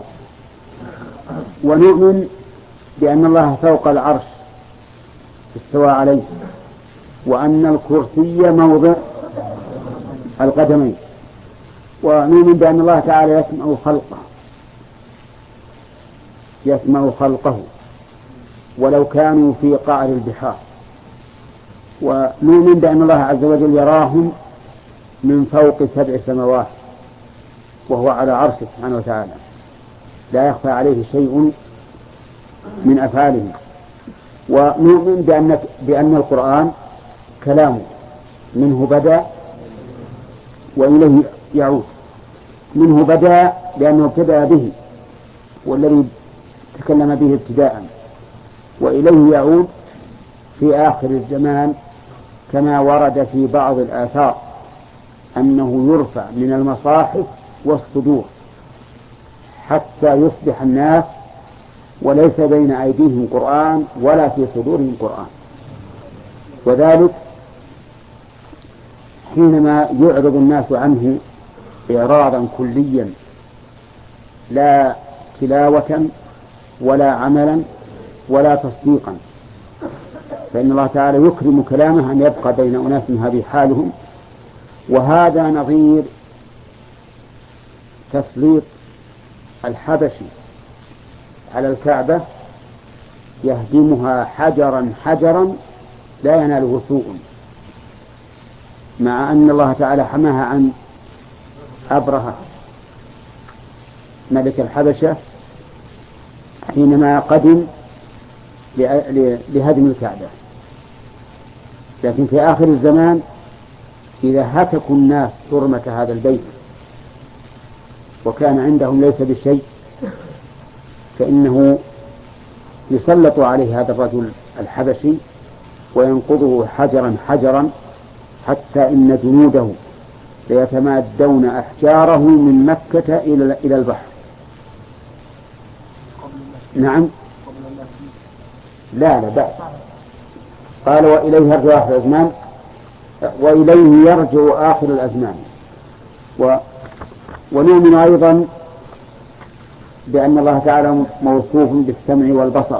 ونؤمن بأن الله فوق العرش استوى عليه، وأن الكرسي موضع القدمين. ونؤمن بأن الله تعالى يسمع خلقه يسمع خلقه ولو كانوا في قعر البحار. ونؤمن بأن الله عز وجل يراهم من فوق سبع سماوات وهو على عرشه سبحانه وتعالى، لا يخفى عليه شيء من أفعاله. ونؤمن بأن, بأن القرآن كلامه منه بدأ وإليه يعود. منه بدأ لأنه ابتدأ به، والذي تكلم به ابتداء، وإليه يعود في آخر الزمان، كما ورد في بعض الآثار أنه يرفع من المصاحف والصدور حتى يصبح الناس وليس بين أيديهم قرآن ولا في صدورهم قرآن. وذلك حينما يعرض الناس عنه إعراضا كليا، لا تلاوة ولا عملا ولا تصديقا، فإن الله تعالى يكرم كلامه أن يبقى بين أناس هذه حالهم. وهذا نظير تسليط الحبشي على الكعبة يهدمها حجرا حجرا لا يناله سوء، مع أن الله تعالى حماها عن أبرهة ملك الحبشة حينما قدم لهدم الكعبة. لكن في آخر الزمان إذا هتكوا الناس حرمة هذا البيت وكان عندهم ليس بشيء، فإنه يسلط عليه هذا الرجل الحبشي وينقضه حجرا حجرا، حتى إن جنوده ليتمادون أحجاره من مكة إلى البحر. نعم، لا لا بأس. قال وإليه يرجع آخر الأزمان، وإليه يرجع آخر الأزمان. و... ونؤمن أيضا بأن الله تعالى موصوف بالسمع والبصر،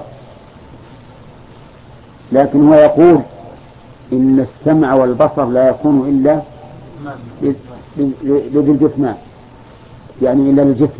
لكن هو يقول إن السمع والبصر لا يكون إلا لذي الجسمان، يعني إلا للجسم.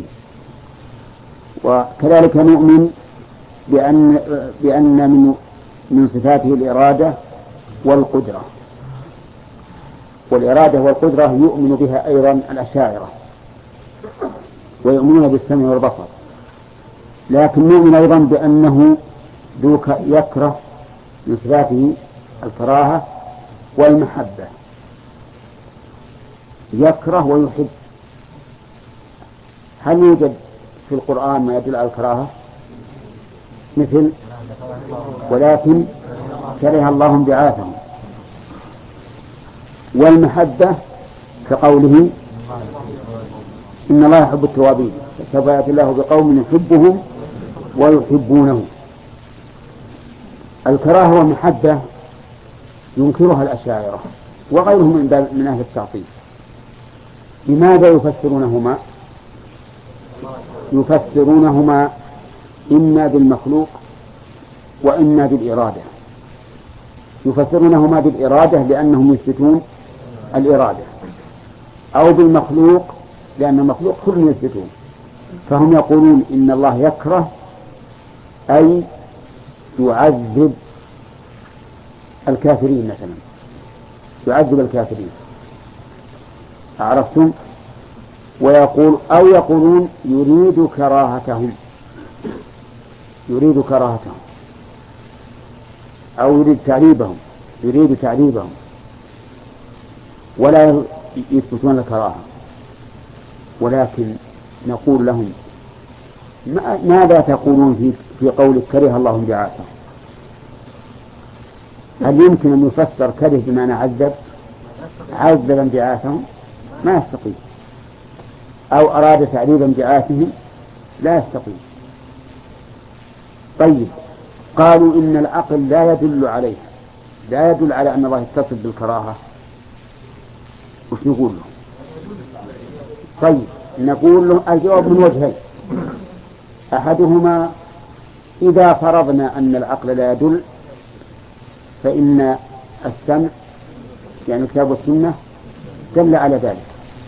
وكذلك نؤمن بأن, بأن من, من صفاته الإرادة والقدرة، والإرادة والقدرة يؤمن بها أيضا الأشاعرة ويؤمنون بالسمع والبصر. لكن نؤمن أيضا بأنه ذو يكره من صفاته الكراهة والمحبة، يكره ويحب. هل يوجد في القرآن ما يدل على الكراهة؟ مثل ولكن كره الله انبعاثهم. والمحبة كقوله إن الله يحب التوابين، فسوف يأتي الله بقوم يحبهم ويحبونه. الكراهة والمحبة ينكرها الأشاعرة وغيرهم من أهل التعطيل. لماذا يفسرونهما؟ يفسرونهما إما بالمخلوق وإما بالإرادة. يفسرونهما بالإرادة لأنهم يثبتون الإرادة، أو بالمخلوق لأن المخلوق كل يثبتون. فهم يقولون إن الله يكره أي يعذب الكافرين مثلا، يعذب الكافرين، عرفتم؟ ويقول أو يقولون يريد كراهتهم، يريد كراهتهم أو يريد تعذيبهم، يريد تعذيبهم، ولا يثبتون الكراهة. ولكن نقول لهم ماذا تقولون في في قول كره الله انبعاثهم؟ هل يمكن أن يفسر كره بمعنى عذب؟ عذب انبعاثهم ما يستقيم. أو أراد تعذيب انبعاثهم لا يستقيم. طيب، قالوا إن العقل لا يدل عليها، لا يدل على أن الله يتصف بالكراهة. وش نقول له؟ طيب نقول له الجواب من وجهين. أحدهما إذا فرضنا أن العقل لا يدل فإن السمع يعني الكتاب والسنة دل على ذلك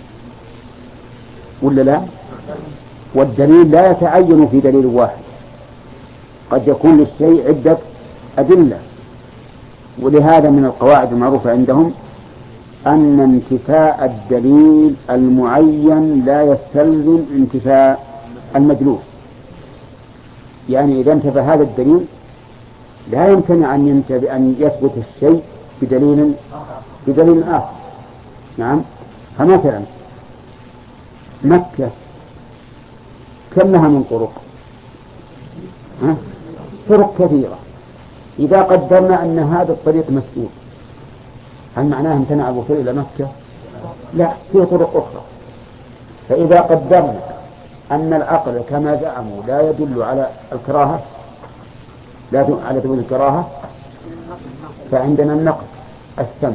ولا لا؟ والدليل لا يتعين في دليل واحد، قد يكون للشيء عدة أدلة. ولهذا من القواعد المعروفة عندهم أن انتفاء الدليل المعين لا يستلزم انتفاء المدلول. يعني إذا انتفى هذا الدليل لا يمكن أن ينتفي أن يثبت الشيء بدليل بدليل آخر. نعم. فمثلا مكة كم لها من طرق؟ ها؟ طرق كثيرة. إذا قدرنا أن هذا الطريق مسدود هل معناه امتنع الوصول إلى مكة؟ لا، في طرق أخرى. فإذا قدرنا أن العقل كما زعموا لا يدل على الكراهة لا يدل على ثبوت الكراهة فعندنا النقل السمع.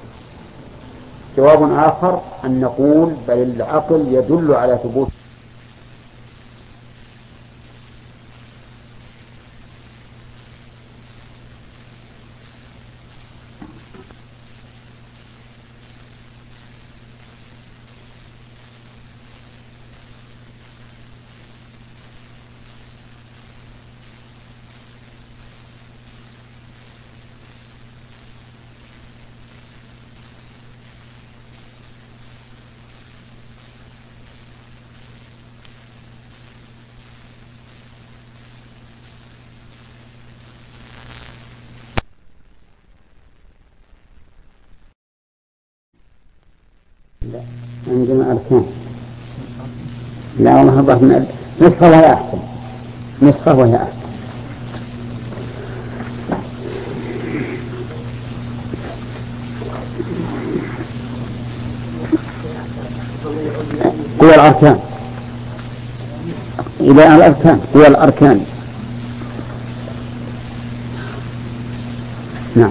جواب آخر أن نقول بل العقل يدل على ثبوت عندنا أركان. لا والله الله من نسخة وهي أحسن نسخة وهي أحسن. قوى الأركان إلى الأركان قوى الأركان. نعم.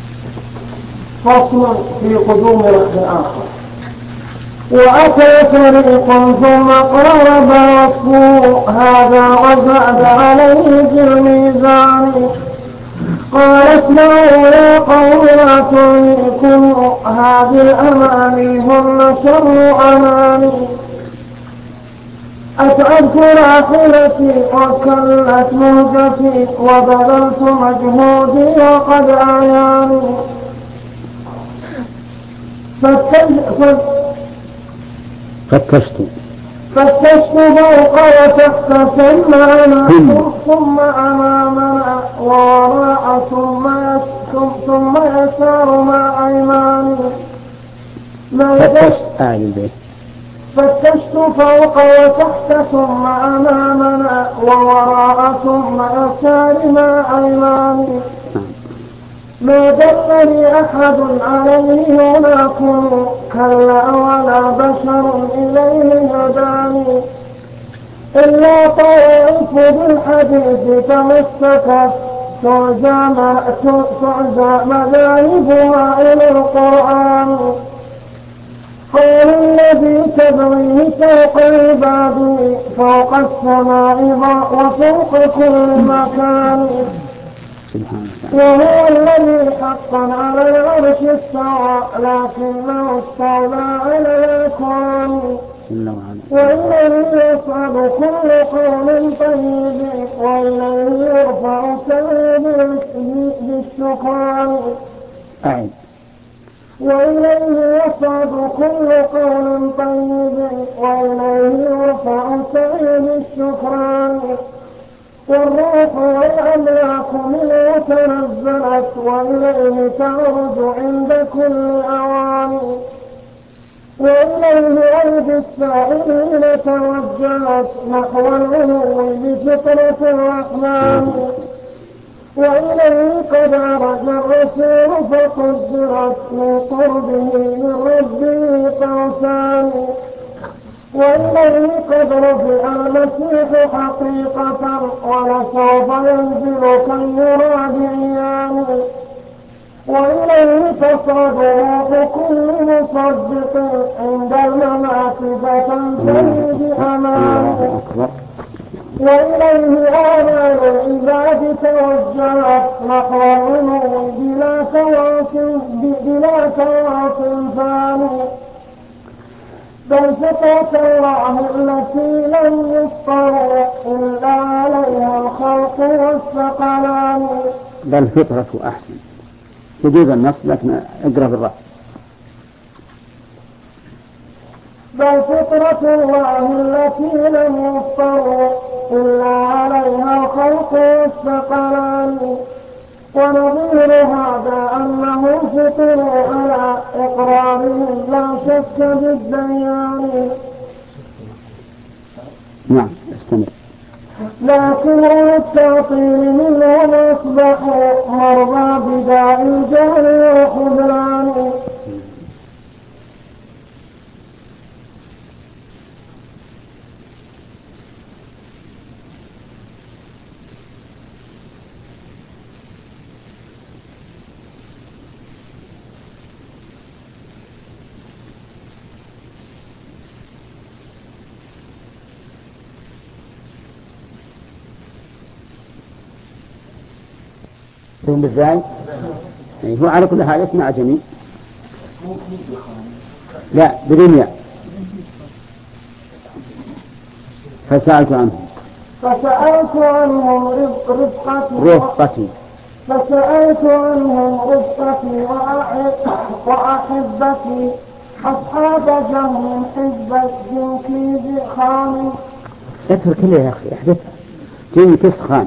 فصل في قدوم رأس آخر. وأتى فريق ثم قارب وصفه هذا وزاد عليه في الميزان. قال اسمعوا يا قوم لا تلهكم هذه الأماني هن شر أماني. أتعبت راحلتي وكلت مهجتي وبذلت مجهودي وقد أعياني. فتشت فتشت فوق وتحت ثم أمامنا ثم أمامنا ووراء ثم ثم يسار مع أيماني. فتشت آل البيت فتشت فوق وتحت ثم أمامنا ووراء ثم يسار مع أيماني. ما دلني أحد عليه هناكم كلا ولا بشر إليه هداني. إلا طائف بالحديث تمسكت تعزى مذاهبها إلى القرآن. قول الذي تبغيه فوق عبادي فوق السماء وفوق كل مكان. وهو الذي حقا على العرش استوى لكنه استولى على الكون. وإليه يصعد كل قول طيب وإليه يرفع سعيد بالشكران. وإليه يصعد كل قول طيب وإليه يرفع سعيد الشكران. والروح والأملاك منه تنزلت وإليه تعرج عند كل أوان. وإليه أيدي السائلين توجهت نحو العلو بفطرة الرحمن. وإليه قد عرج الرسول فقدرت من قربه من ربه قوسان. وإليه قد رفع المسيح حقيقة ولسوف ينزل كالمراد عيان. وإليه تصعد روح كل مصدق عند الممات فتنزل وبه آمال العباد توجهت نحو العلو بلا تواصل بلا تواصل ثاني، بل فطرة الله التي لم يفطر إلا عليها الخلق والثقلان. بل فطرة أحسن يجوز النص لكن اقرأ بالرأي. بل فطرة الله التي لم يفطر إلا عليها الخلق والثقلان. ونظير هذا أنه فطروا على إقرارهم لا شك بالديان. نعم استمر. لكن التعطيل منهم أصبحوا مرضى بداء الجهل والخذلان. بالزاي هو على كل حال اسمع جميل. لا بدنيا. فسألت عنهم فسألت عنهم رفقتي رفقتي فسألت عنهم رفقتي وأحبتي أصحاب جهم حزب الجنكيز خان. اترك كله يا أخي احدثها جنكيز خان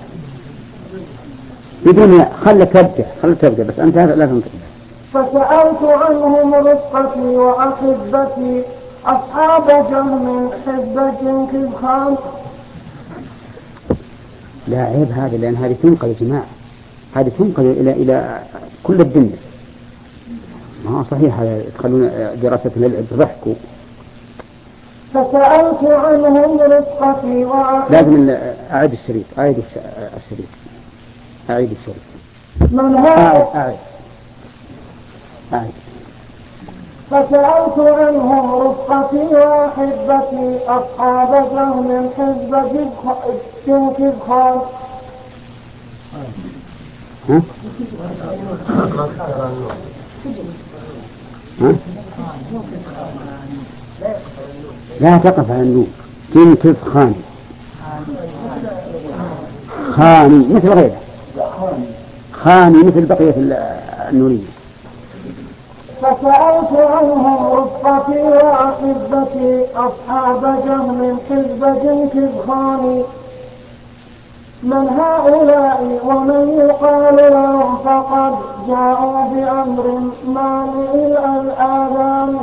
بدون خلك تبدأ خلك تبدأ بس أنت هذا لا تنطق. فسألت عنهم رفقتي وأحبتي أصحاب جهم حزب جنكيز خان. لا عيب هذا لأن هذه تنقل يا جماعة هذه تنقل إلى إلى كل الدنيا ما صحيح هذا تخلون دراسة العلم ضحكوا. فسألت عنهم رفقتي وأحبتي لازم أعيد الشريط أعيد الشريط أعيد الشريط من هو أعيد أعيد أعيد. فسألت عنهم رفقتي وأحبتي أصحاب جهم حزب جنكيز خان. ها؟ ها؟ لا تقف على النون جنكيز خان خاني مثل غيره خاني مثل بقية النورية. فسألت عنهم رفقتي وأحبتي أصحاب جهم حزب جنكيز خان. من هؤلاء ومن يقال لهم فقد جاءوا بأمر مالئ الآذان.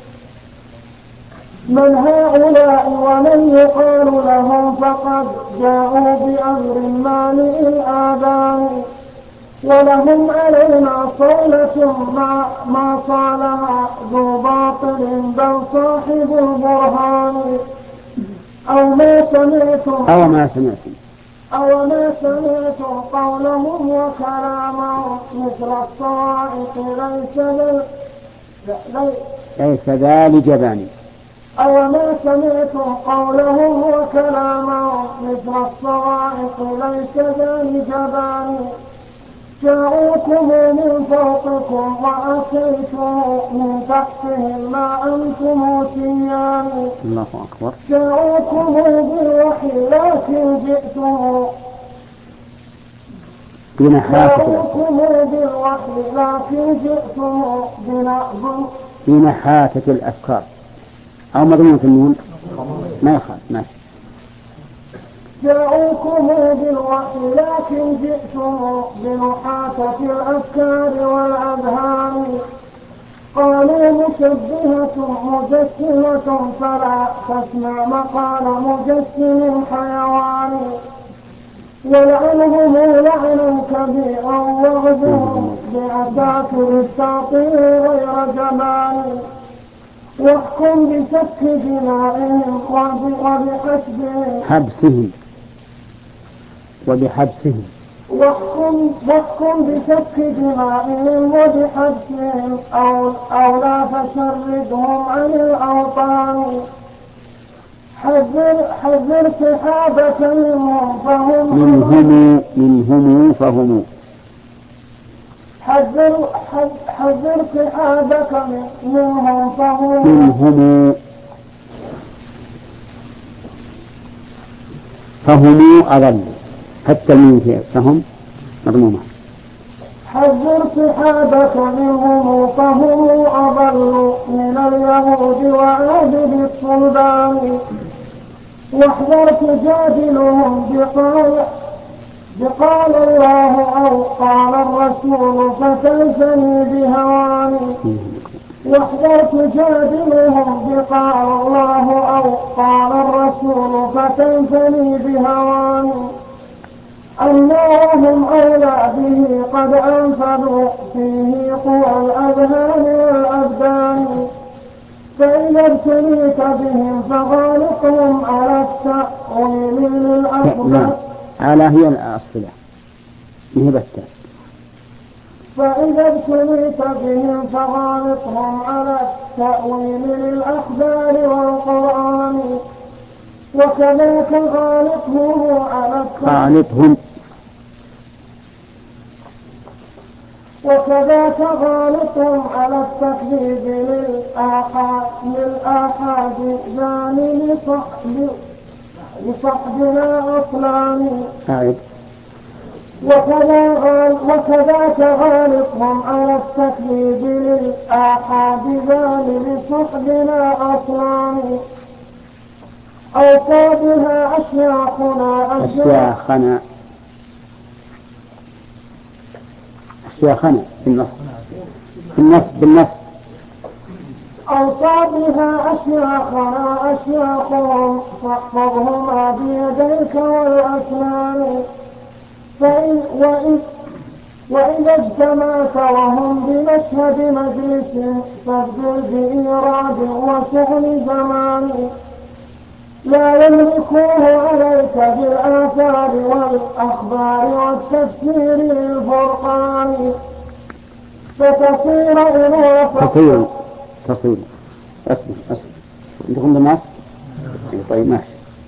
من هؤلاء ومن يقال لهم فقد جاءوا بأمر مالئ الآذان. ولهم علينا صولة ما, ما صالها ذو باطل بل صاحب البرهان. أو ما سمعتم أو ما سمعتم أو ما سمعتم قولهم وكلامهم مثل الصواعق ليس ذا ليس ذا لجبان. أو ما سمعتم قولهم وكلامهم مثل الصواعق ليس ذا لجبان. جاءوكم من فوقكم وأتيتم من تحتهم ما أنتم سيان. الله أكبر. جاءوكم بالوحي لكن جئتم جاءوكم بالوحي لكن جئتم بنأب بنحاتة الأفكار أو مضمونة النون ما يخالف ماشي. جاءوكم بالوحي لكن جئتم بنحاتة الأفكار والأذهان. قالوا مشبهة مجسمة فلا تسمع مقال مجسم حيوان. ولعنهم لعنا كبيرا وغزوهم بأساكر التعطيل غير جبان. واحكم بسفك دمائهم وبحسبهم حبسهم وبحبسهم واحكم واحكم بسفك دمائهم وبحبسهم أو, أو لا تشردهم عن الأوطان. حذر حذر صحابك منهم فهم منهم منهم فهم حذر حذر صحابك منهم فهم منهم فهم أضل حتى الميم فهم مضمومة. حذر صحابك منهم فهم أضل من اليهود وعابد الصلبان واحذر تجادلهم بقال بقال الله أو قال الرسول فتنسني بهواني واحذر تجادلهم بقال الله أو قال الرسول فتنسني بهواني أنهم أولى به قد أنفذوا فيه قوى الأذهان والأبدان فإذا ابتليت بهم فغالقهم على التأويل للأخبار. على هي الصلة مهبتة. فإذا ابتليت بهم فغالقهم على التأويل للأخبار والقرآن وكذاك غالقهم على غالقهم وكذاك غالقهم على التكذيب للآحاد للآحاد جاني لصحبنا أصلاني وكذاك غالقهم على التكذيب للآحاد جاني لصحبنا أصلاني أوصى بها أشياخنا أشياخنا أشياخنا بالنص بالنص بالنص أوصى بها أشياخنا أشياخهم فاحفظهما بيديك والأسنان فإن وإن وإذا اجتمعت وهم بمشهد مجلس فابدل بإيراد وشغل زمان لا يملكوه عليك بالآثار والأخبار والتفسير للفرقان فتصير إلى تصير تصير أسمع أسمع عندكم بالناس طيب ماشي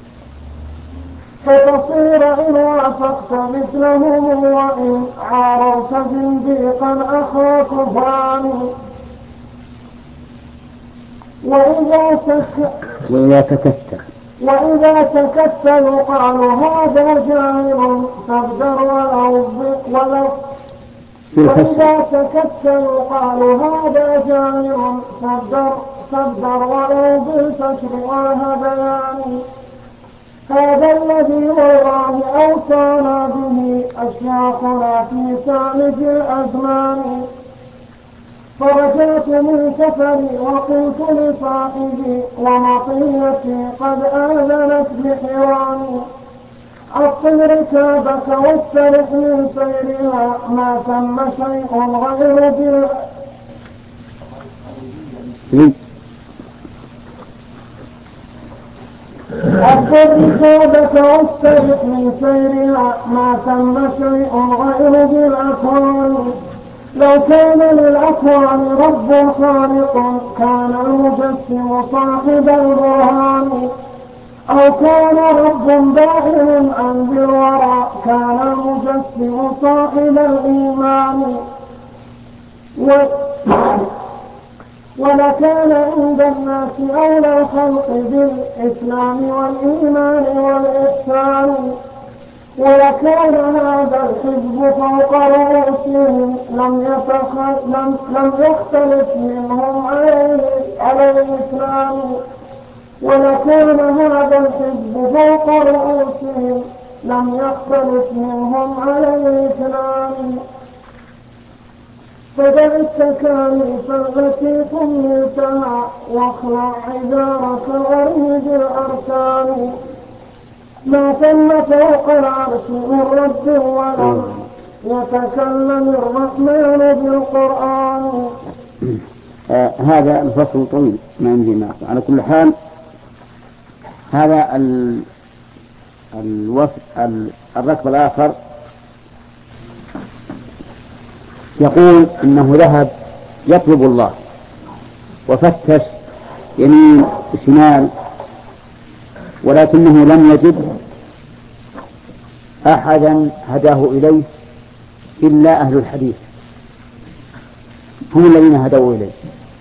فتصير إن وافقت مثلهم وإن عارضت زنديقا أخا كفران وإذا سكت وإذا تكتر وإذا سكت يقال هذا جاهل فابدر ولو ولو وإذا سكت يقال هذا جاهل فابدر فابدر ولو بالفشر والهذيان هذا الذي والله أوصانا به أشياخنا في سالف الأزمان فرجعت من سفري وقلت لصاحبي ومطيتي قد آذنت بحواني عطل ركابك واسترح من سيرها ما ثم شيء غير بال عطل ركابك واسترح من سيرها ما ثم شيء غير بالأكوان لو كان للأكوان رب خالق كان المجسم صاحب البرهان أو كان رب باهر عن بالورى كان المجسم صاحب الإيمان و... ولكان عند الناس أولى الخلق بالإسلام والإيمان والإحسان ولكان هذا الحزب فوق رؤوسهم لم يتخل... لم... لم يختلف منهم على على الإسلام ولكان هذا الحزب فوق رؤوسهم لم يختلف منهم على الإسلام فدع التكاليف التي حملتها واخلع عذارك وارمج الأركان ما ثم فوق العرش من رب ولم يتكلم الرحمن بالقرآن. آه هذا الفصل طويل ما يمضي معه. على كل حال هذا ال... الوفد ال... الركب الآخر يقول إنه ذهب يطلب الله وفتش يمين وشمال ولكنه لم يجد أحدا هداه إليه إلا أهل الحديث، هم الذين هدوا إليه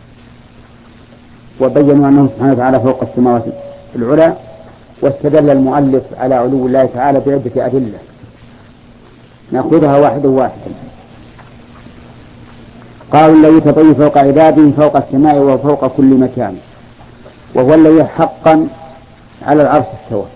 وبينوا أنه سبحانه وتعالى فوق السماوات العلى. واستدل المؤلف على علو الله تعالى بعدة أدلة نأخذها واحدا واحدا. قالوا الذي تطوي فوق عباده فوق السماء وفوق كل مكان، وهو الذي حقا على العرش استوى،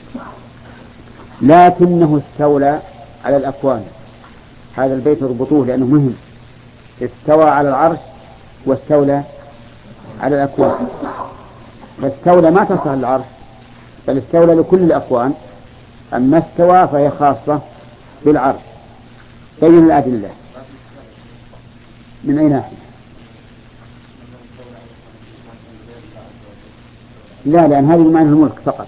لكنه استولى على الأكوان. هذا البيت اربطوه لأنه مهم. استوى على العرش واستولى على الأكوان. فاستولى ما تصل العرش بل استولى لكل الأكوان، أما استوى فهي خاصة بالعرش. بين الأدلة من أي ناحية؟ لا، لأن هذه معنى الملك فقط.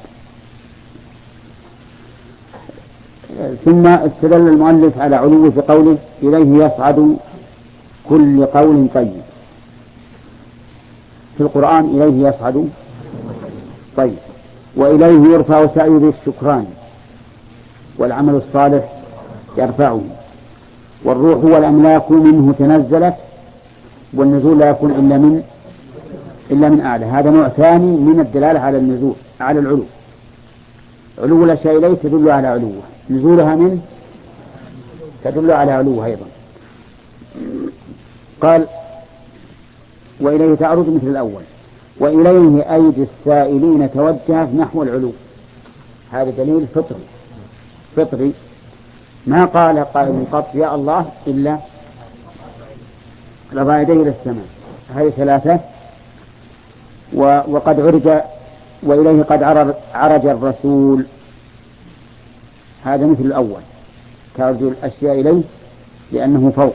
ثم استدل المؤلف على علوه في قوله إليه يصعد كل قول طيب. في القرآن إليه يصعد طيب، وإليه يرفع سعي الشكران، والعمل الصالح يرفعه، والروح والأملاك منه تنزلت، والنزول لا يكون إلا من إلا من أعلى. هذا نوع ثاني من الدلالة على النزول، على العلو. علو الأشياء إليه تدل على علوه، نزولها منه تدل على علوه أيضا. قال وإليه تعرض مثل الأول، وإليه أيدي السائلين توجهت نحو العلو. هذا دليل فطري فطري ما قال قائل قط يا الله إلا رفع يديه إلى السماء. هذه ثلاثة. وقد عرج وإليه قد عرج الرسول، هذا مثل الأول، تعرج الأشياء إليه لأنه فوق.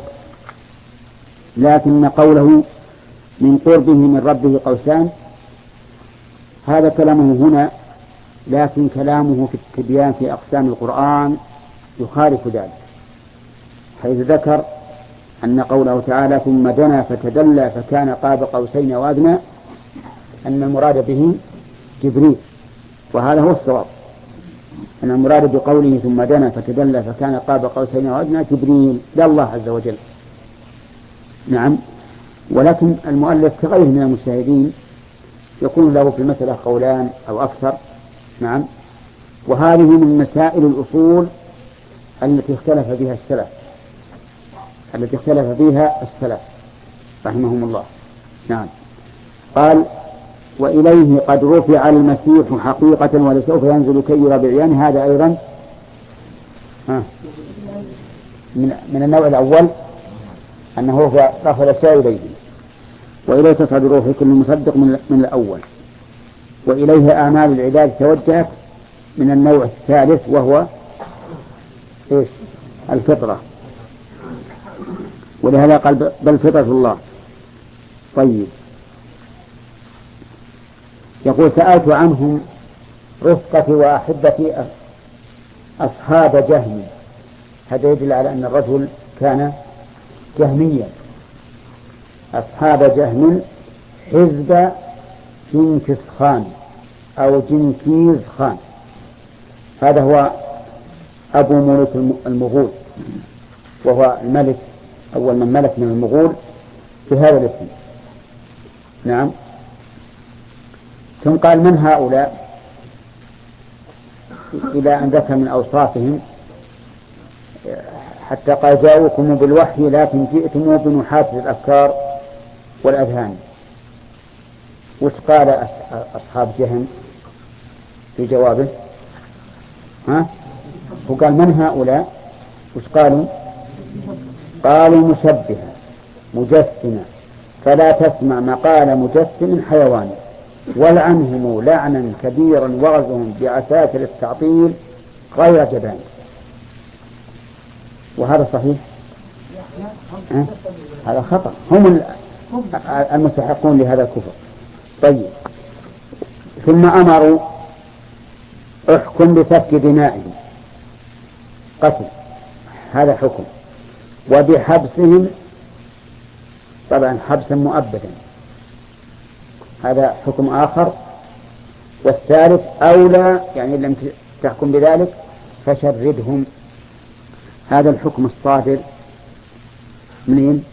لكن قوله من قربه من ربه قوسان هذا كلامه هنا، لكن كلامه في التبيان في أقسام القرآن يخالف ذلك، حيث ذكر أن قوله تعالى ثم دنا فتدلى فكان قاب قوسين وأدنى أن المراد به جبريل، وهذا هو الصواب، أن المراد بقوله ثم دنا فتدلى فكان قاب قوسين وأدنى جبريل لا الله عز وجل. نعم. ولكن المؤلف كغيره من المجتهدين يكون له في المسألة قولان أو أكثر. نعم. وهذه من مسائل الأصول التي اختلف فيها السلف التي اختلف فيها السلف رحمهم الله. نعم. قال وإليه قد رفع المسيح حقيقة ولسوف ينزل كي يرى بعيان. هذا أيضا من, من النوع الأول أنه هو رفع الأشياء إليه. وإليه تصعد روح كل مصدق من, من الأول. وإليه أعمال العباد توجهت من النوع الثالث وهو إيش؟ الفطرة. ولهذا قال بل فطرة الله. طيب. يقول سألت عنهم رفقتي وأحبتي أصحاب جهم. هذا يدل على أن الرجل كان جهميا. أصحاب جهم حزب جنكيز خان أو جنكيز خان، هذا هو أبو ملوك المغول، وهو الملك أول من ملك من المغول بهذا الاسم. نعم. ثم قال من هؤلاء إلى أن ذكر من أوصافهم حتى قال جاءوكم بالوحي لكن جئتم بنحاة الأفكار والأذهان. وش قال أصحاب جهم في جوابه؟ ها؟ وقال من هؤلاء؟ وش قالوا؟ قالوا مشبهة مجسمة فلا تسمع مقال مجسم حيواني ولعنهم لعنا كبيرا وغزهم بعساكر التعطيل غير جبان. وهذا صحيح؟ أه؟ هذا خطأ، هم المستحقون لهذا الكفر. طيب. ثم أمروا احكم بسفك دمائهم قتل، هذا حكم، وبحبسهم طبعا حبسا مؤبدا، هذا حكم آخر. والثالث أولى يعني لم تحكم بذلك فشردهم. هذا الحكم الصادر منين؟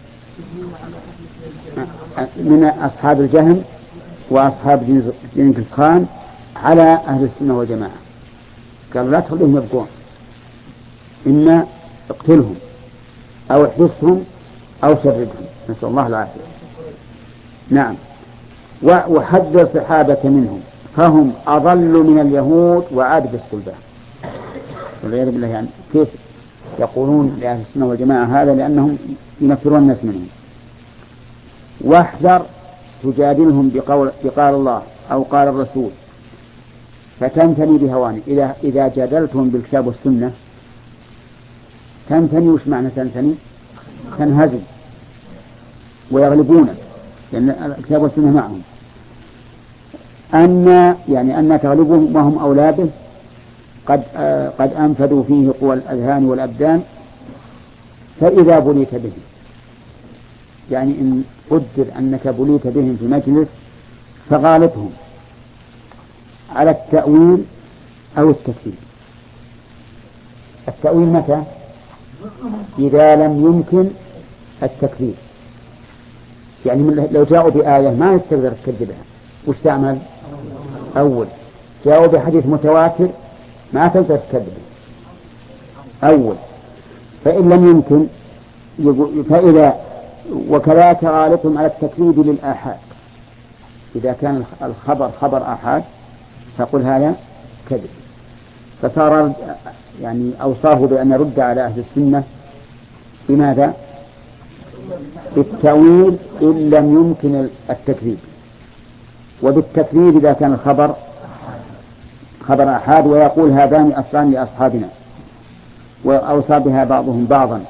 من أصحاب الجهم وأصحاب جنكيز خان على أهل السنة والجماعة. قالوا لا تخليهم يبقون، إما اقتلهم أو احبسهم أو شردهم، نسأل الله العافية. نعم. وحذر الصحابة منهم فهم أضل من اليهود وعابد الصلبان والعياذ بالله. يعني كيف يقولون لأهل السنة والجماعة هذا؟ لأنهم ينفرون الناس منهم. واحذر تجادلهم بقول بقال الله أو قال الرسول فتنثني بهواني. إذا إذا جادلتهم بالكتاب والسنة تنثني. وش معنى تنثني؟ تنهزم ويغلبونك، لأن الكتاب والسنة معهم. أن يعني أن تغلبهم وهم أولاده قد آه قد أنفذوا فيه قوى الأذهان والأبدان، فإذا بليت بهم، يعني إن قدر أنك بليت بهم في مجلس فغالبهم على التأويل أو التكذيب. التأويل متى؟ إذا لم يمكن التكذيب. يعني لو جاءوا بآية ما تقدر تكذبها وش تعمل؟ أول. جاءوا بحديث متواتر ما تقدر تكذبه أول. فإن لم يمكن فإذا وكذلك غالبهم على التكذيب للآحاد. إذا كان الخبر خبر آحاد فقل هذا كذب. فصار يعني أوصاه بأن يرد على أهل السنة بماذا؟ بالتأويل إن لم يمكن التكذيب، وبالتكذيب إذا كان الخبر خبر آحاد، ويقول هذان أصلان لأصحابنا، وأوصى بها بعضهم بعضا.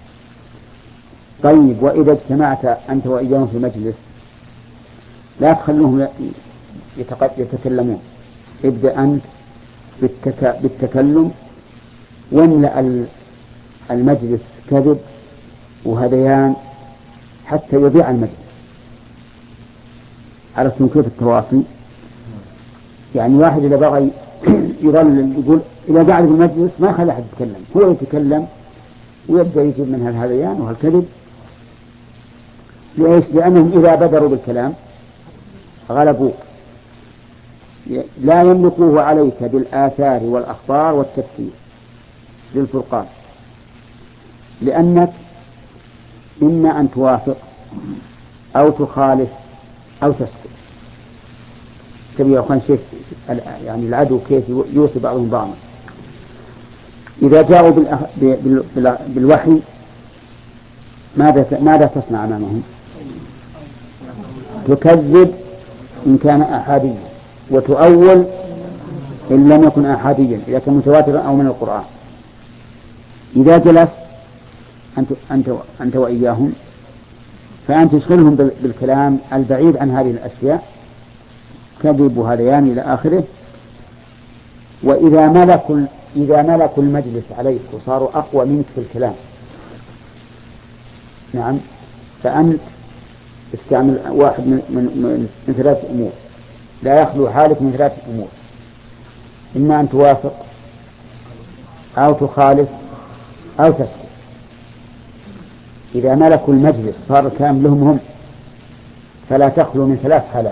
طيب، وإذا اجتمعت أنت وإياهم في مجلس لا تخلوهم يتكلمون، ابدأ أنت بالتكلم واملأ المجلس كذب وهذيان حتى يضيع المجلس. عرفتم كيف التواصي؟ يعني واحد إذا بغى يظل يقول إذا قاعد في المجلس ما يخلي أحد يتكلم، هو يتكلم ويبدأ يجيب منها الهذيان وهالكذب. ليش؟ لأنهم إذا بدروا بالكلام غلبوك، لا يملكوه عليك بالآثار والأخبار والتفسير للفرقان، لأنك إما أن توافق أو تخالف أو تسكت. تبي يا أخوان شيخ يعني العدو كيف يوصي بعضهم بعضا. إذا جاءوا بالوحي ماذا ماذا تصنع أمامهم؟ تكذب إن كان أحاديا، وتؤول إن لم يكن أحاديا، إذا كان متواترا أو من القرآن. إذا جلس أنت أنت أنت وإياهم فأنت تشغلهم بالكلام البعيد عن هذه الأشياء، كذب وهذيان إلى آخره. وإذا ملكوا إذا ملكوا المجلس عليك وصاروا أقوى منك في الكلام، نعم، فأنت استعمل واحد من, من, من, من ثلاث أمور، لا يخلو حالك من ثلاث أمور: إما أن توافق أو تخالف أو تسكت. إذا ملكوا المجلس صار الكلام لهم هم، فلا تخلو من ثلاث حالات،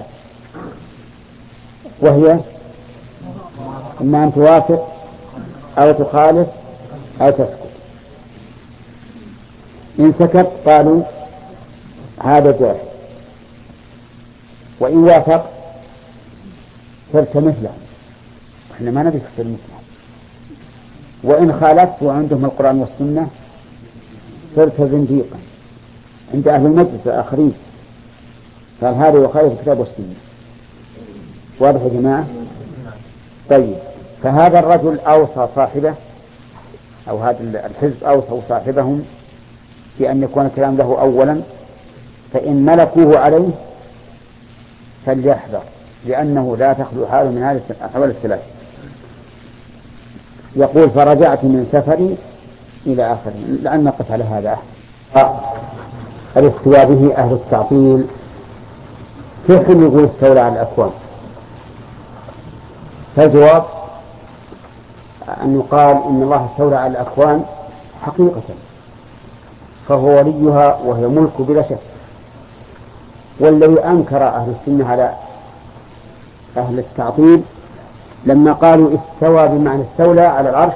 وهي إما أن توافق أو تخالف أو تسكت. إن سكت قالوا هذا جاهل، وإن وافق صرت مثله، إحنا ما نبي تصير مثله. وإن خالفت وعندهم القرآن والسنة صرت زنديقا عند أهل المجلس الآخرين، قال هذا يخالف الكتاب والسنة. واضح يا جماعة؟ طيب، فهذا الرجل أوصى صاحبه أو هذا الحزب أوصوا صاحبهم بأن يكون الكلام له أولا، فإن ملكوه عليه فليحذر، لأنه لا تخلو حاله من هذه الأحوال الثلاث. يقول: فرجعت من سفري إلى آخره. لأن نقف على هذا أحسن. الاستواء به أهل التعطيل كيف يقول استولى على الأكوان؟ فالجواب أن يقال إن الله استولى على الأكوان حقيقة، فهو وليها وهي ملك بلا شك. والذي أنكر أهل السنة على أهل التعطيل لما قالوا استوى بمعنى استولى على العرش،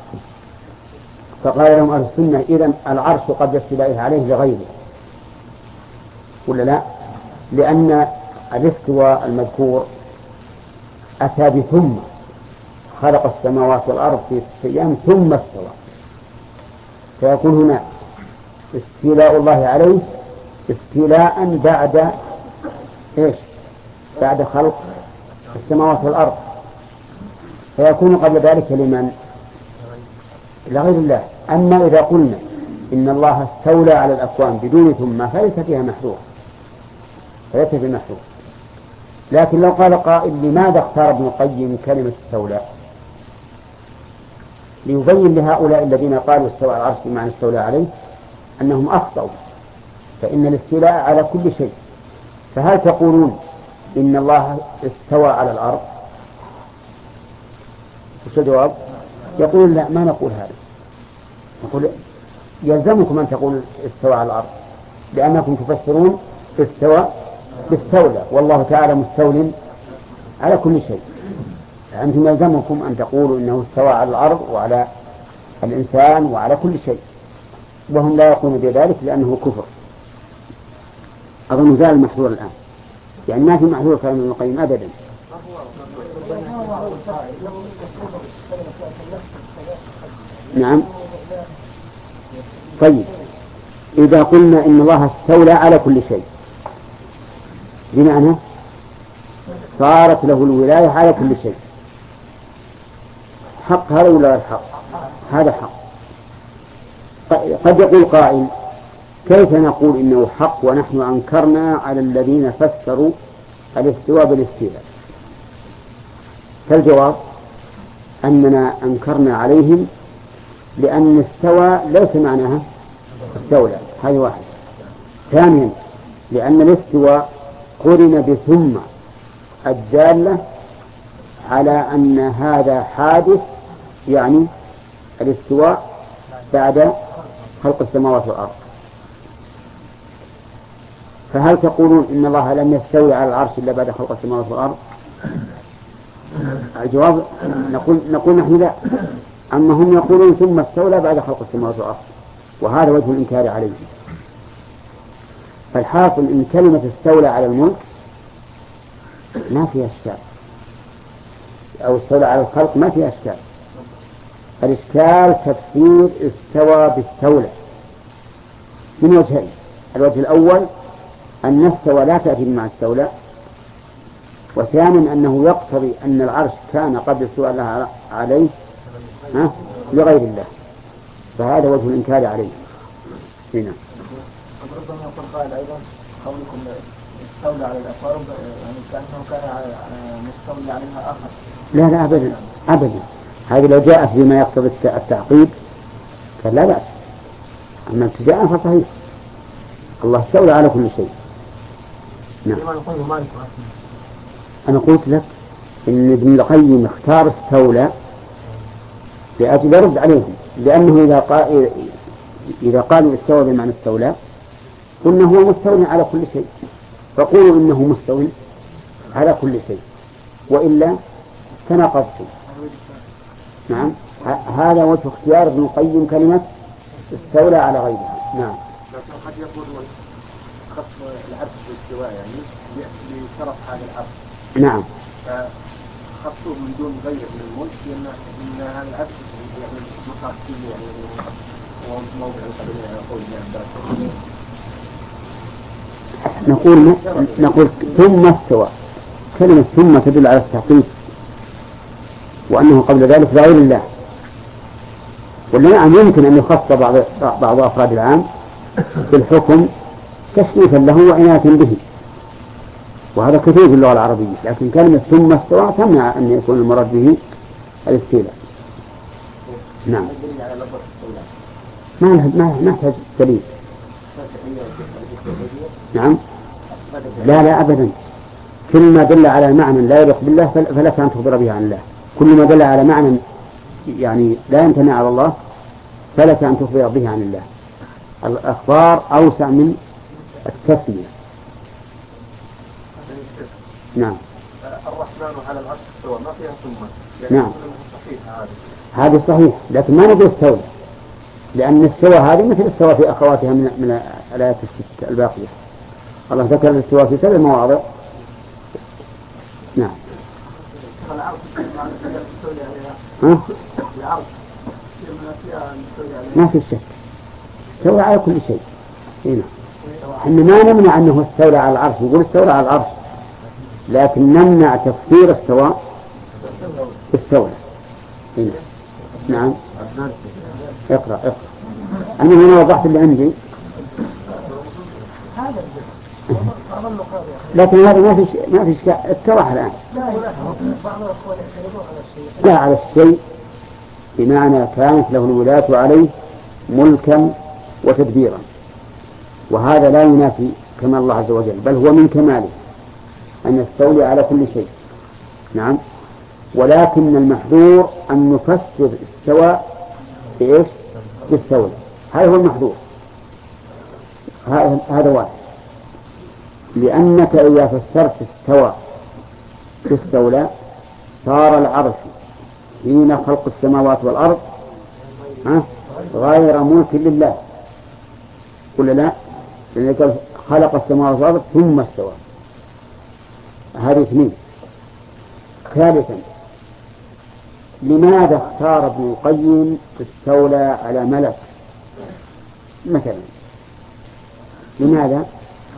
فقال لهم أهل السنة إذن العرش قبل استولائه عليه لغيره ولا لا؟ لأن الاستواء المذكور أتى بثم، خلق السماوات والأرض في ستة أيام ثم استوى، فيكون هنا استيلاء الله عليه استيلاء بعد إيش؟ بعد خلق السماوات والأرض، فيكون قبل ذلك لمن؟ لغير الله. أما إذا قلنا إن الله استولى على الأكوان بدون ثم فليس فيها محذور، فليس فيها محذور. لكن لو قال قائل لماذا اختار ابن القيم كلمة استولى؟ ليبين لهؤلاء الذين قالوا استوى على العرش بمعنى استولى عليه أنهم أخطأوا، فإن الاستيلاء على كل شيء. فهل تقولون إن الله استوى على الأرض؟ وش الجواب؟ يقول لا، ما نقول هذا، نقول يلزمكم أن تقول استوى على الأرض، لأنكم تفسرون استوى باستولى، والله تعالى مستول على كل شيء. أنتم يلزمكم أن تقولوا إنه استوى على الأرض وعلى الإنسان وعلى كل شيء، وهم لا يقولون بذلك لأنه كفر. أظن زال المحذور الآن، يعني ما في محذور كلام ابن القيم أبدا. نعم. طيب إذا قلنا إن الله استولى على كل شيء بمعنى صارت له الولاية على كل شيء، حق هذا ولا الحق؟ هذا حق. قد يقول قائل كيف نقول إنه حق ونحن أنكرنا على الذين فسروا الاستواء بالاستيلاء؟ فالجواب أننا أنكرنا عليهم لأن استوى ليس معناها استولى، هذه واحد. ثانيا لأن الاستواء قرن بثم الدالة على أن هذا حادث، يعني الاستواء بعد خلق السماوات والأرض. فهل تقولون إن الله لم يستوي على العرش إلا بعد خلق السماوات والأرض؟ الجواب نقول, نقول نحن لا، أما هم يقولون ثم استولى بعد خلق السماوات والأرض، وهذا وجه الإنكار عليه. فالحاصل إن كلمة استولى على الملك ما فيها إشكال، أو استولى على الخلق ما فيها إشكال. الإشكال تفسير استوى باستولى من وجهين. الوجه الأول أن استوى لا تأتي مع استولى، وثانيا أنه يقتضي أن العرش كان قبل استوى الله عليه لغير الله، فهذا وجه الإنكار عليه. هنا ربما يقول قائل أيضا قولكم استولى على الأقارب يعني كأنه كان مستولى عليها آخر. لا لا أبدا أبدا، هذه لو جاءت بما يقتضي التعقيب فلا بأس، أما ابتداء فصحيح. الله استولى على كل شيء. نعم. أنا قلت لك إن ابن القيم اختار استولى لأجل يرد عليهم، لأنه إذا قال إذا قالوا استوى بمعنى استولى قلنا هو مستولى على كل شيء، فقولوا إنه مستولى على كل شيء، وإلا تناقضتم. نعم، هذا وجه اختيار ابن القيم كلمة استولى على غيرها. نعم. لكن قد يقول خص العبد بالاستواء يعني لشرف هذا العبد. نعم. فخصوه من دون غير من الملك، لأن إن هذا العبد يعني مقاصد يعني وموضع القدر يعني يقول يعني نقول نقول ثم استوى، كلمة ثم تدل على التحقيق وأنه قبل ذلك لغير الله. ولا نعم يمكن أن يخص بعض بعض أفراد العام بالحكم تشريفا له وعناية به، وهذا كثير في اللغة العربية، لكن كلمة ثم استوى تمنع أن يكون المراد به الاستيلاء. نعم. ما ما نحتاج دليل. نعم. لا لا أبدا كل ما دل على معنى لا يليق بالله فلك أن تخبر به عن الله، كل ما دل على معنى يعني لا يمتنع على الله فلك أن تخبر به عن الله. الأخبار أوسع من التسمية. نعم. الرحمن على العرش استوى ما فيها ثم. نعم. هذه صحيح، لكن ما نقول استوى، لأن الاستواء هذه مثل استوى في أخواتها من من الآيات الست الباقية. الله ذكر الاستواء في سبع مواضع. نعم. ها؟ ما في شك، استولى على كل شيء. هنا احنا ما نمنع أنه استولى على العرش، نقول استولى على العرش، لكن نمنع تفسير استواء استولى. هنا. نعم. اقرأ اقرأ. أنا هنا وضحت اللي عندي، لكن هذا ما في ما في شيء اتضح الآن. لا على الشيء بمعنى كانت له الولاة عليه ملكا وتدبيرا، وهذا لا ينافي كمال الله عز وجل، بل هو من كماله أن يستولي على كل شيء. نعم. ولكن المحذور أن نفسر استوى بإيش؟ بالستولى. هذا هو المحذور، هذا واحد. لأنك إذا فسرت استوى بالستولى صار العرش حين خلق السماوات والأرض غير ملك لله، ولا لا؟ لأنك خلق السماوات والأرض ثم استوى. هذه اثنين. ثالثا، لماذا اختار ابن القيم استولى على ملك مثلا؟ لماذا؟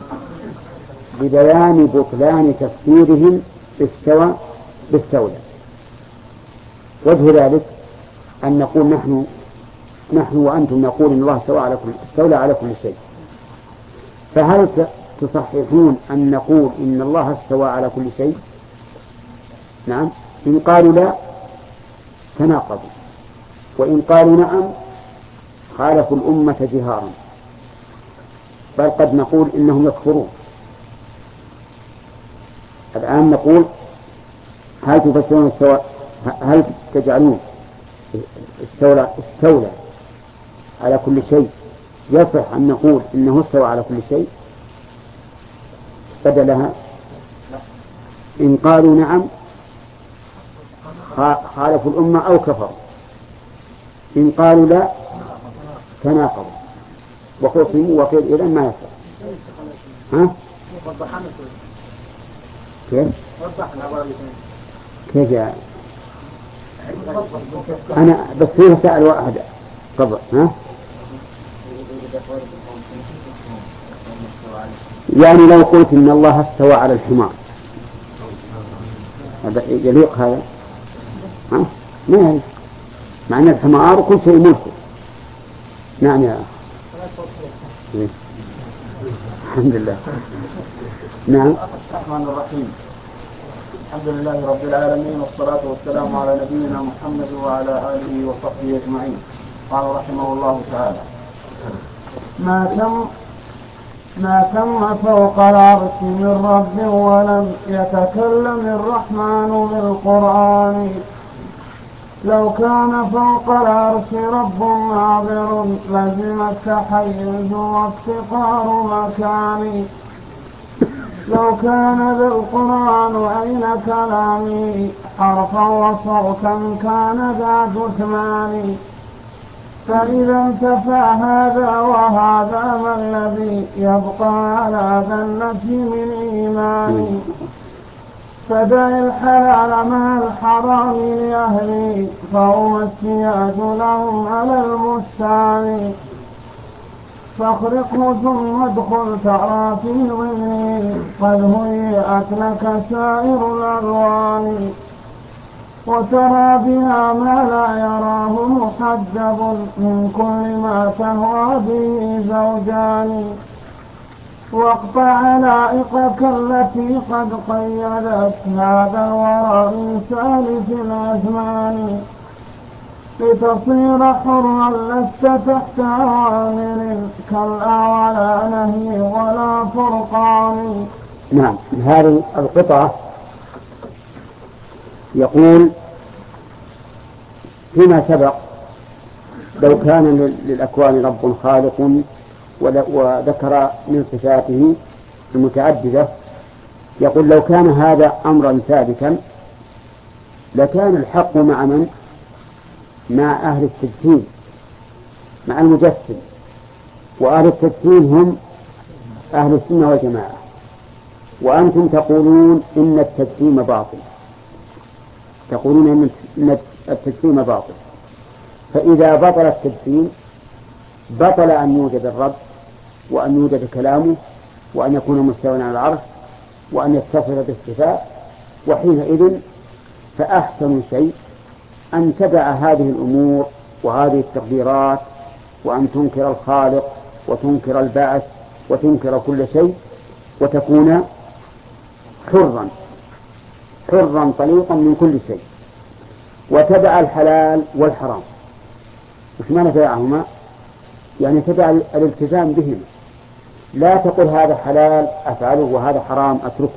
لبيان بطلان تفسيرهم استوى بالستولى. وجه ذلك أن نقول نحن نحن وأنتم نقول إن الله استوى على كل استولى على كل شيء، فهل تصححون أن نقول إن الله استوى على كل شيء؟ نعم. إن قالوا لا تناقضوا، وإن قالوا نعم خالفوا الأمة جهارا، بل قد نقول إنهم يكفرون. الآن نقول هل تفسرون استوى، هل تجعلون استولى استولى على كل شيء يصح أن نقول إنه استوى على كل شيء بدلها؟ إن قالوا نعم خالفوا الأمة أو كفروا، إن قالوا لا تناقضوا وخصموا وقيل إذن ما يصح. ها؟ كيف؟ كيف يعني؟ أنا بس فيه سأل واحد قبل. ها؟ يعني لو قلت إن الله استوى على الحمار هذا يليق هذا؟ ها؟ ما يليق، مع أن الحمار كل شيء ملكه. نعم يا أخي. الحمد لله. نعم. الرحمن الرحيم. الحمد لله رب العالمين، والصلاة والسلام على نبينا محمد وعلى آله وصحبه أجمعين. قال رحمه الله تعالى: ما تم ما تم فوق العرش من رب ولم يتكلم الرحمن بالقرآن. لو كان فوق العرش رب ناظر لزم التحيز وافتقار مكان. لو كان ذا القرآن أين كلامي حرفا وصوتا كان ذا جثمان. فإذا انتفى هذا وهذا ما الذي يبقى على ذا النفي من إيماني. فدع الحلال مع الحرام لأهلي فهو السياج لهم على المستعان. فاخرقه ثم ادخل ترى في ضمني قد هيئت لك سائر الألوان. وترى بها ما لا يراه محجب من كل ما تهوى به زوجان. واقطع علائقك التي قد قيدت هذا الورى من سالف الأزمان. لتصير حرا لست تحت أوامر كلا ولا نهي ولا فرقان. نعم. هذه القطعة يقول فيما سبق لو كان للأكوان رب خالق وذكر من صفاته المتعددة، يقول لو كان هذا أمرا ثابتا لكان الحق مع من؟ مع أهل التجسيم، مع المجسم، وأهل التجسيم هم أهل السنة والجماعة، وأنتم تقولون إن التجسيم باطل، تقولون إن التجسيم باطل. فإذا بطل التجسيم بطل أن يوجد الرب، وأن يوجد كلامه، وأن يكون مستوى على العرش، وأن يتصف بالصفات. وحينئذ فأحسن شيء أن تدع هذه الأمور وهذه التقديرات، وأن تنكر الخالق وتنكر البعث وتنكر كل شيء، وتكون حرا حرا طليقا من كل شيء، وتدع الحلال والحرام. وش معنى تدعهما؟ يعني تدع الالتزام بهما، لا تقل هذا حلال أفعله وهذا حرام أتركه،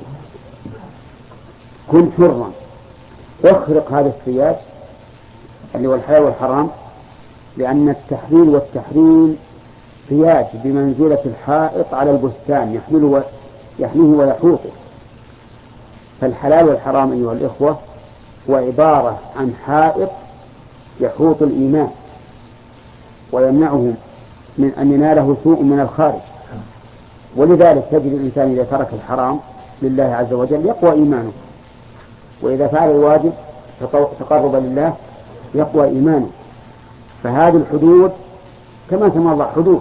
كن حرا. اخرق هذا السياج اللي هو الحلال والحرام، لأن التحليل والتحريم سياج بمنزلة الحائط على البستان يحمله يحميه ويحوطه. فالحلال والحرام أيها الإخوة هو عبارة عن حائط يحوط الإيمان ويمنعه من أن يناله سوء من الخارج. ولذلك تجد الإنسان إذا ترك الحرام لله عز وجل يقوى إيمانه، وإذا فعل الواجب تقرب لله يقوى إيمانه. فهذه الحدود كما سمى الله حدود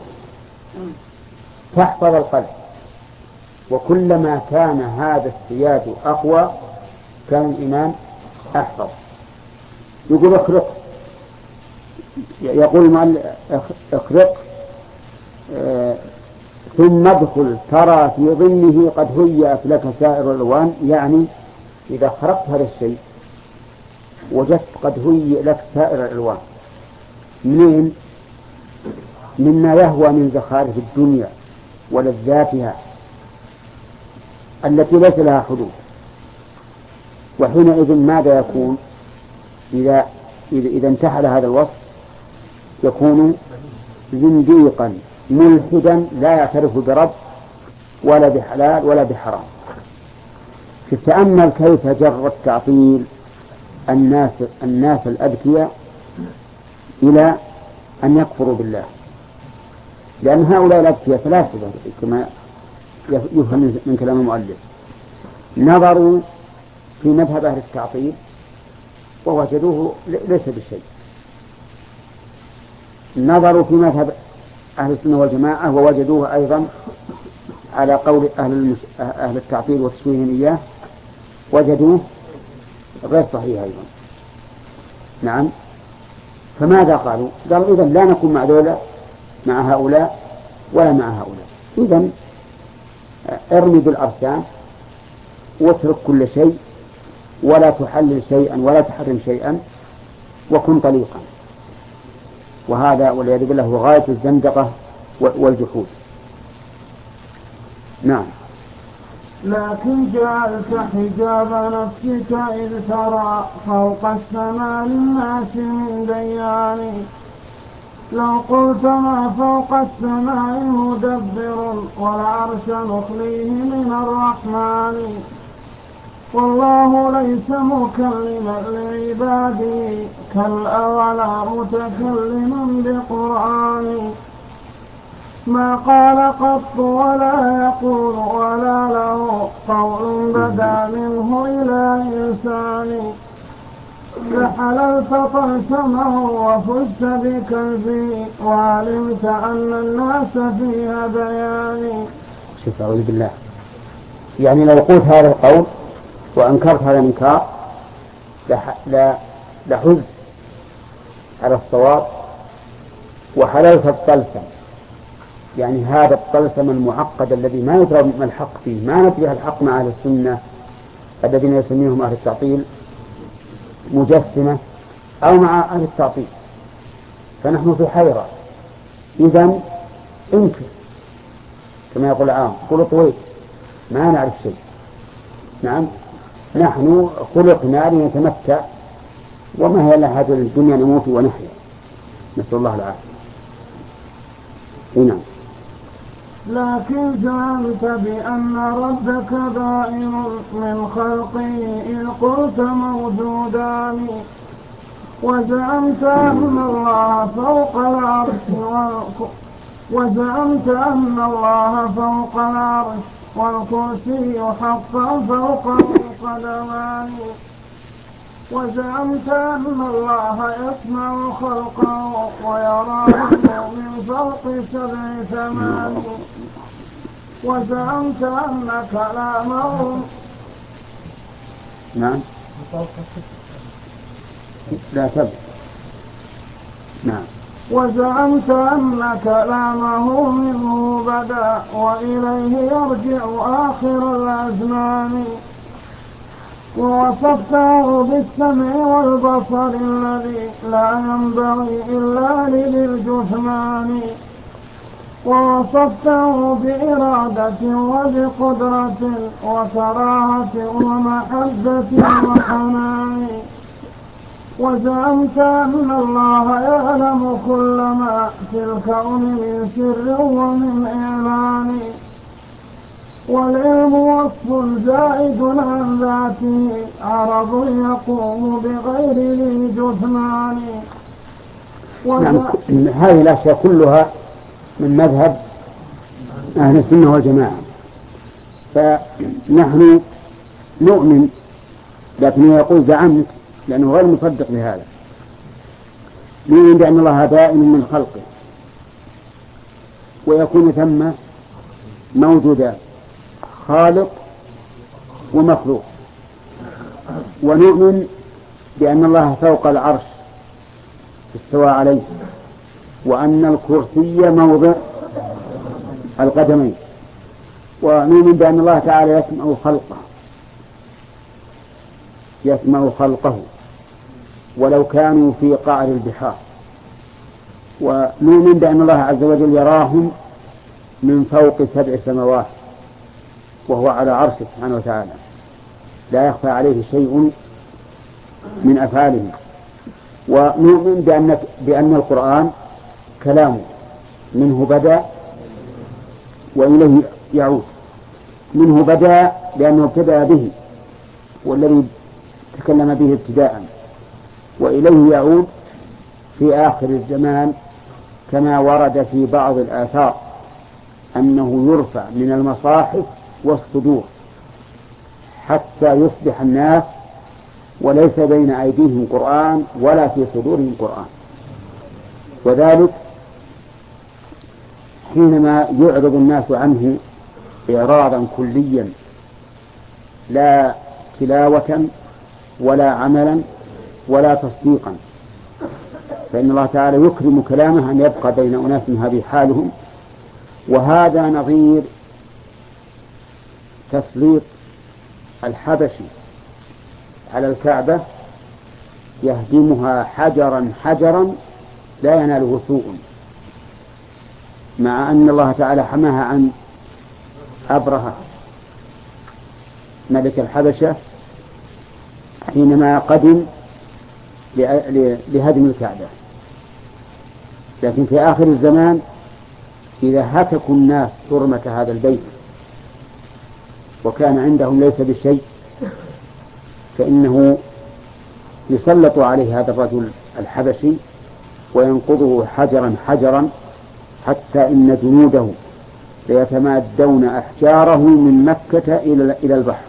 تحفظ القلب، وكلما كان هذا السياج أقوى كان الإيمان أحفظ. يقول اخرق، يقول المؤلف اخرق اه ثم ادخل ترى في ظنه قد هيأت لك سائر الألوان. يعني إذا خرقت هذا الشيء وجدت قد هيئ لك سائر الألوان. منين؟ مما يهوى من زخارف الدنيا ولذاتها التي ليس لها حدود. وحينئذ ماذا يكون؟ إذا إذا انتحل هذا الوصف يكون زنديقا ملحدا لا يعترف برب ولا بحلال ولا بحرام. تتأمل كيف جر التعطيل الناس الناس الأذكياء إلى أن يكفروا بالله، لأن هؤلاء الأذكياء ثلاثة كما يفهم من كلام المؤلف. نظروا في مذهب أهل التعطيل ووجدوه ليس بشيء، نظروا في مذهب أهل السنة والجماعة ووجدوه أيضا على قول أهل, أهل التعطيل وتشويههم إياه وجدوه غير صحيح أيضا. نعم. فماذا قالوا؟ قالوا إذن لا نكون مع دولة مع هؤلاء ولا مع هؤلاء، إذن ارمي بالأرسام واترك كل شيء ولا تحلل شيئا ولا تحرم شيئا وكن طليقا. وهذا والعياذ بالله هو غاية الزندقة والجحود. نعم. لكن جعلت حجاب نفسك إذ ترى فوق السماء للناس من ديان. لو قلت ما فوق السماء مدبر والعرش نخليه من الرحمن. والله ليس مكلما لعباده كالأولى متكلما بقرآن. ما قال قط ولا يقول ولا له قول بدا منه إلى إنسان. فحللت طلسمه وفزت بكنزه وعلمت أن الناس فيها بيان. شوف أعوذ بالله، يعني لو قلت هذا القول وأنكرت هذا الإنكار لحزت على الصواب وحللت الطلسم، يعني هذا الطلسم المعقد الذي ما يدرى ما الحق فيه، ما ندري الحق مع أهل السنة الذين يسميهم أهل التعطيل مجسمة أو مع أهل التعطيل، فنحن في حيرة. إذن انكر كما يقول العام، قل طويل ما نعرف شيء. نعم، نحن خلقنا لنتمتع، وما هي إلا هذه الدنيا نموت ونحيا، نسأل الله العافية. نعم. لكن زعمت بأن ربك دائم من خلقه إذ قلت موجودان، وزعمت أن الله فوق العرش وزعمت أن الله فوق العرش والكرسي حقا فوق القدمان، وزعمت أن الله يسمع خلقه ويراه من فوق سبع ثمان، وزعمت أن كلامه نعم لا سبع نعم وزعمت أن كلامه منه بدأ وإليه يرجع آخر الأزمان، ووصفته بالسمع والبصر الذي لا ينبغي إلا لذي الجثمان، ووصفته بإرادة وبقدرة وكراهة ومحبة وحنان، وزعمت أن الله يعلم كل ما في الكون من سر ومن إعلان، والعلم وصف زائد عن ذاته عرض يقوم بغير ذي جثمان. نعم، هذه الأشياء كلها من مذهب أهل السنة والجماعة، فنحن نؤمن، لكن يقول زعمت لأنه غير مصدق بهذا، نؤمن بأن الله دائم من خلقه ويكون ثم موجودا خالق ومخلوق، ونؤمن بأن الله فوق العرش استوى عليه، وأن الكرسي موضع القدمين، ونؤمن بأن الله تعالى يسمع خلقه يسمع خلقه ولو كانوا في قعر البحار، ونؤمن بأن الله عز وجل يراهم من فوق سبع سماوات وهو على عرشه سبحانه وتعالى، لا يخفى عليه شيء من أفعاله، ونؤمن بأن, بأن القرآن كلامه منه بدأ وإليه يعود، منه بدأ لأنه ابتدأ به والذي تكلم به ابتداء، وإليه يعود في آخر الزمان كما ورد في بعض الآثار أنه يرفع من المصاحف والصدور حتى يصبح الناس وليس بين أيديهم قرآن ولا في صدورهم قرآن، وذلك حينما يعرض الناس عنه إعراضا كليا لا تلاوة ولا عملا ولا تصديقا، فإن الله تعالى يكرم كلامه أن يبقى بين أناس هذه حالهم. وهذا نظير تسليط الحبشي على الكعبة يهدمها حجرا حجرا لا يناله سوء، مع أن الله تعالى حماها عن أبرهة ملك الحبشة حينما قدم لهدم الكعبة. لكن في آخر الزمان إذا هتكوا الناس حرمة هذا البيت وكان عندهم ليس بشيء فإنه يسلط عليه هذا الرجل الحبشي وينقضه حجرا حجرا حتى إن جنوده ليتمادون أحجاره من مكة إلى البحر.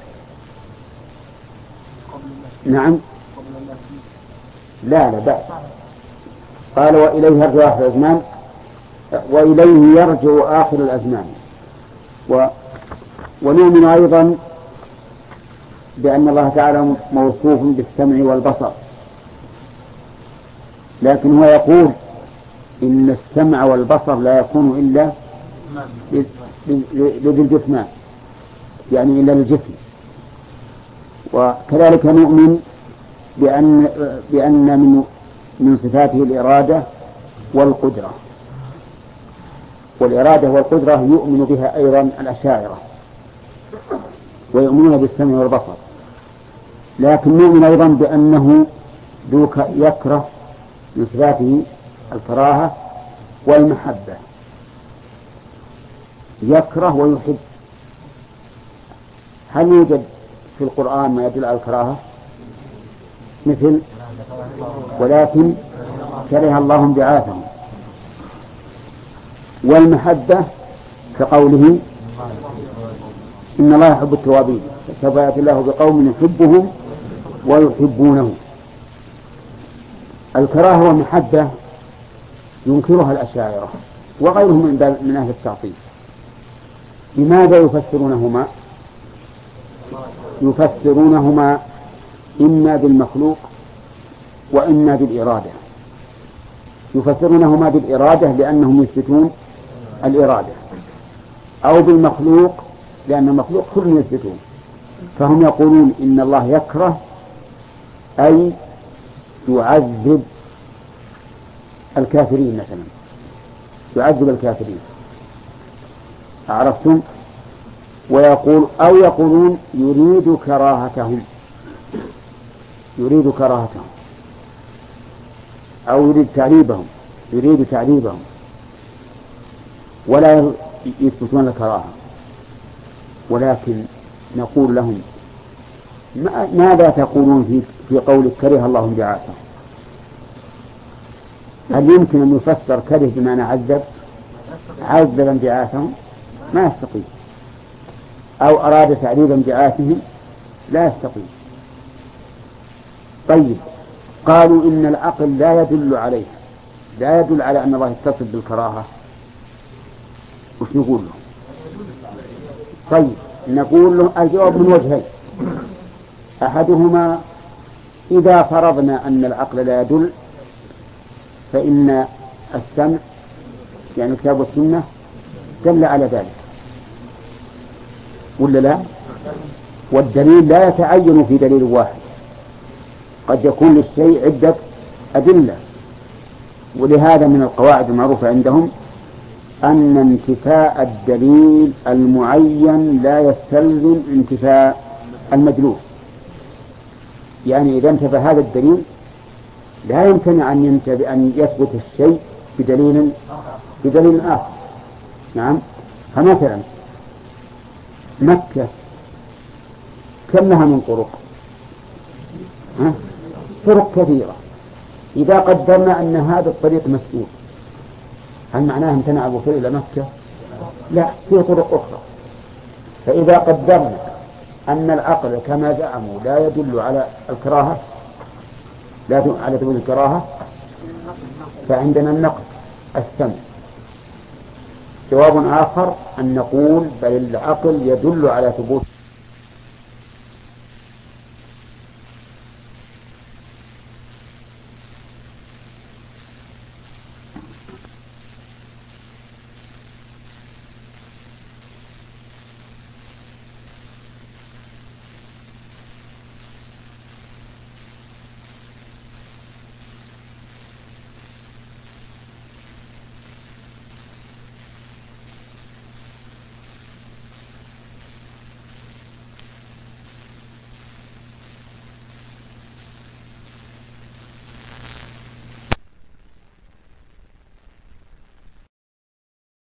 نعم لا لا بأس. قال وإليه يرجع آخر الأزمان وإليه يرجع آخر الأزمان. و ونؤمن أيضا بأن الله تعالى موصوف بالسمع والبصر، لكن هو يقول إن السمع والبصر لا يكون إلا لذي الجثمان، يعني إلا للجسم. وكذلك نؤمن بأن بأن من من صفاته الإرادة والقدرة، والإرادة والقدرة يؤمن بها أيضا الأشاعرة، ويؤمنون بالسمع والبصر، لكن نؤمن أيضا بأنه ذو يكره من صفاته الكراهة والمحبة، يكره ويحب. هل يوجد في القرآن ما يدل على الكراهة؟ مثل ولكن كره الله انبعاثهم، والمحبة كقوله إن الله يحب التوابين، فسوف يأتي الله بقوم يحبهم ويحبونه. الكراهة والمحبة ينكرها الأشاعرة وغيرهم من أهل التعطيل. لماذا يفسرونهما؟ يفسرونهما إما بالمخلوق وإما بالإرادة. يفسرونهما بالإرادة لأنهم يثبتون الإرادة، أو بالمخلوق لأن المخلوق كلهم يثبتون، فهم يقولون إن الله يكره أي يعذب الكافرين مثلا، يعذب الكافرين، عرفتم؟ ويقول أو يقولون يريد كراهتهم، يريد كراهتهم أو يريد تعذيبهم، يريد تعذيبهم، ولا يثبتون الكراهة. ولكن نقول لهم ماذا تقولون في في قول كره الله انبعاثهم؟ هل يمكن أن يفسر كره بمعنى عذب؟ عذب انبعاثهم ما يستطيع، أو أراد تعذيب انبعاثهم لا يستطيع. طيب، قالوا إن العقل لا يدل عليه، لا يدل على أن الله يتصف بالكراهة، وش نقول له؟ طيب، نقول له الجواب من وجهين. أحدهما إذا فرضنا أن العقل لا يدل فإن السمع يعني الكتاب والسنة دل على ذلك، ولا لا؟ والدليل لا يتعين في دليل واحد، قد يكون للشيء عدة أدلة. ولهذا من القواعد المعروفة عندهم أن انتفاء الدليل المعين لا يستلزم انتفاء المدلول. يعني إذا انتفى هذا الدليل لا يمكن أن ينتفي أن يثبت الشيء بدليل بدليل آخر. نعم. فمثلا مكة كم لها من طرق؟ ها؟ طرق كثيرة. إذا قدرنا أن هذا الطريق مسدود هل معناه امتنع الوصول إلى مكة؟ لا، فيه طرق أخرى. فإذا قدرنا أن العقل كما زعموا لا يدل على الكراهة، لا يدل على ثبوت الكراهة، فعندنا النقل السمع. جواب آخر أن نقول بل العقل يدل على ثبوت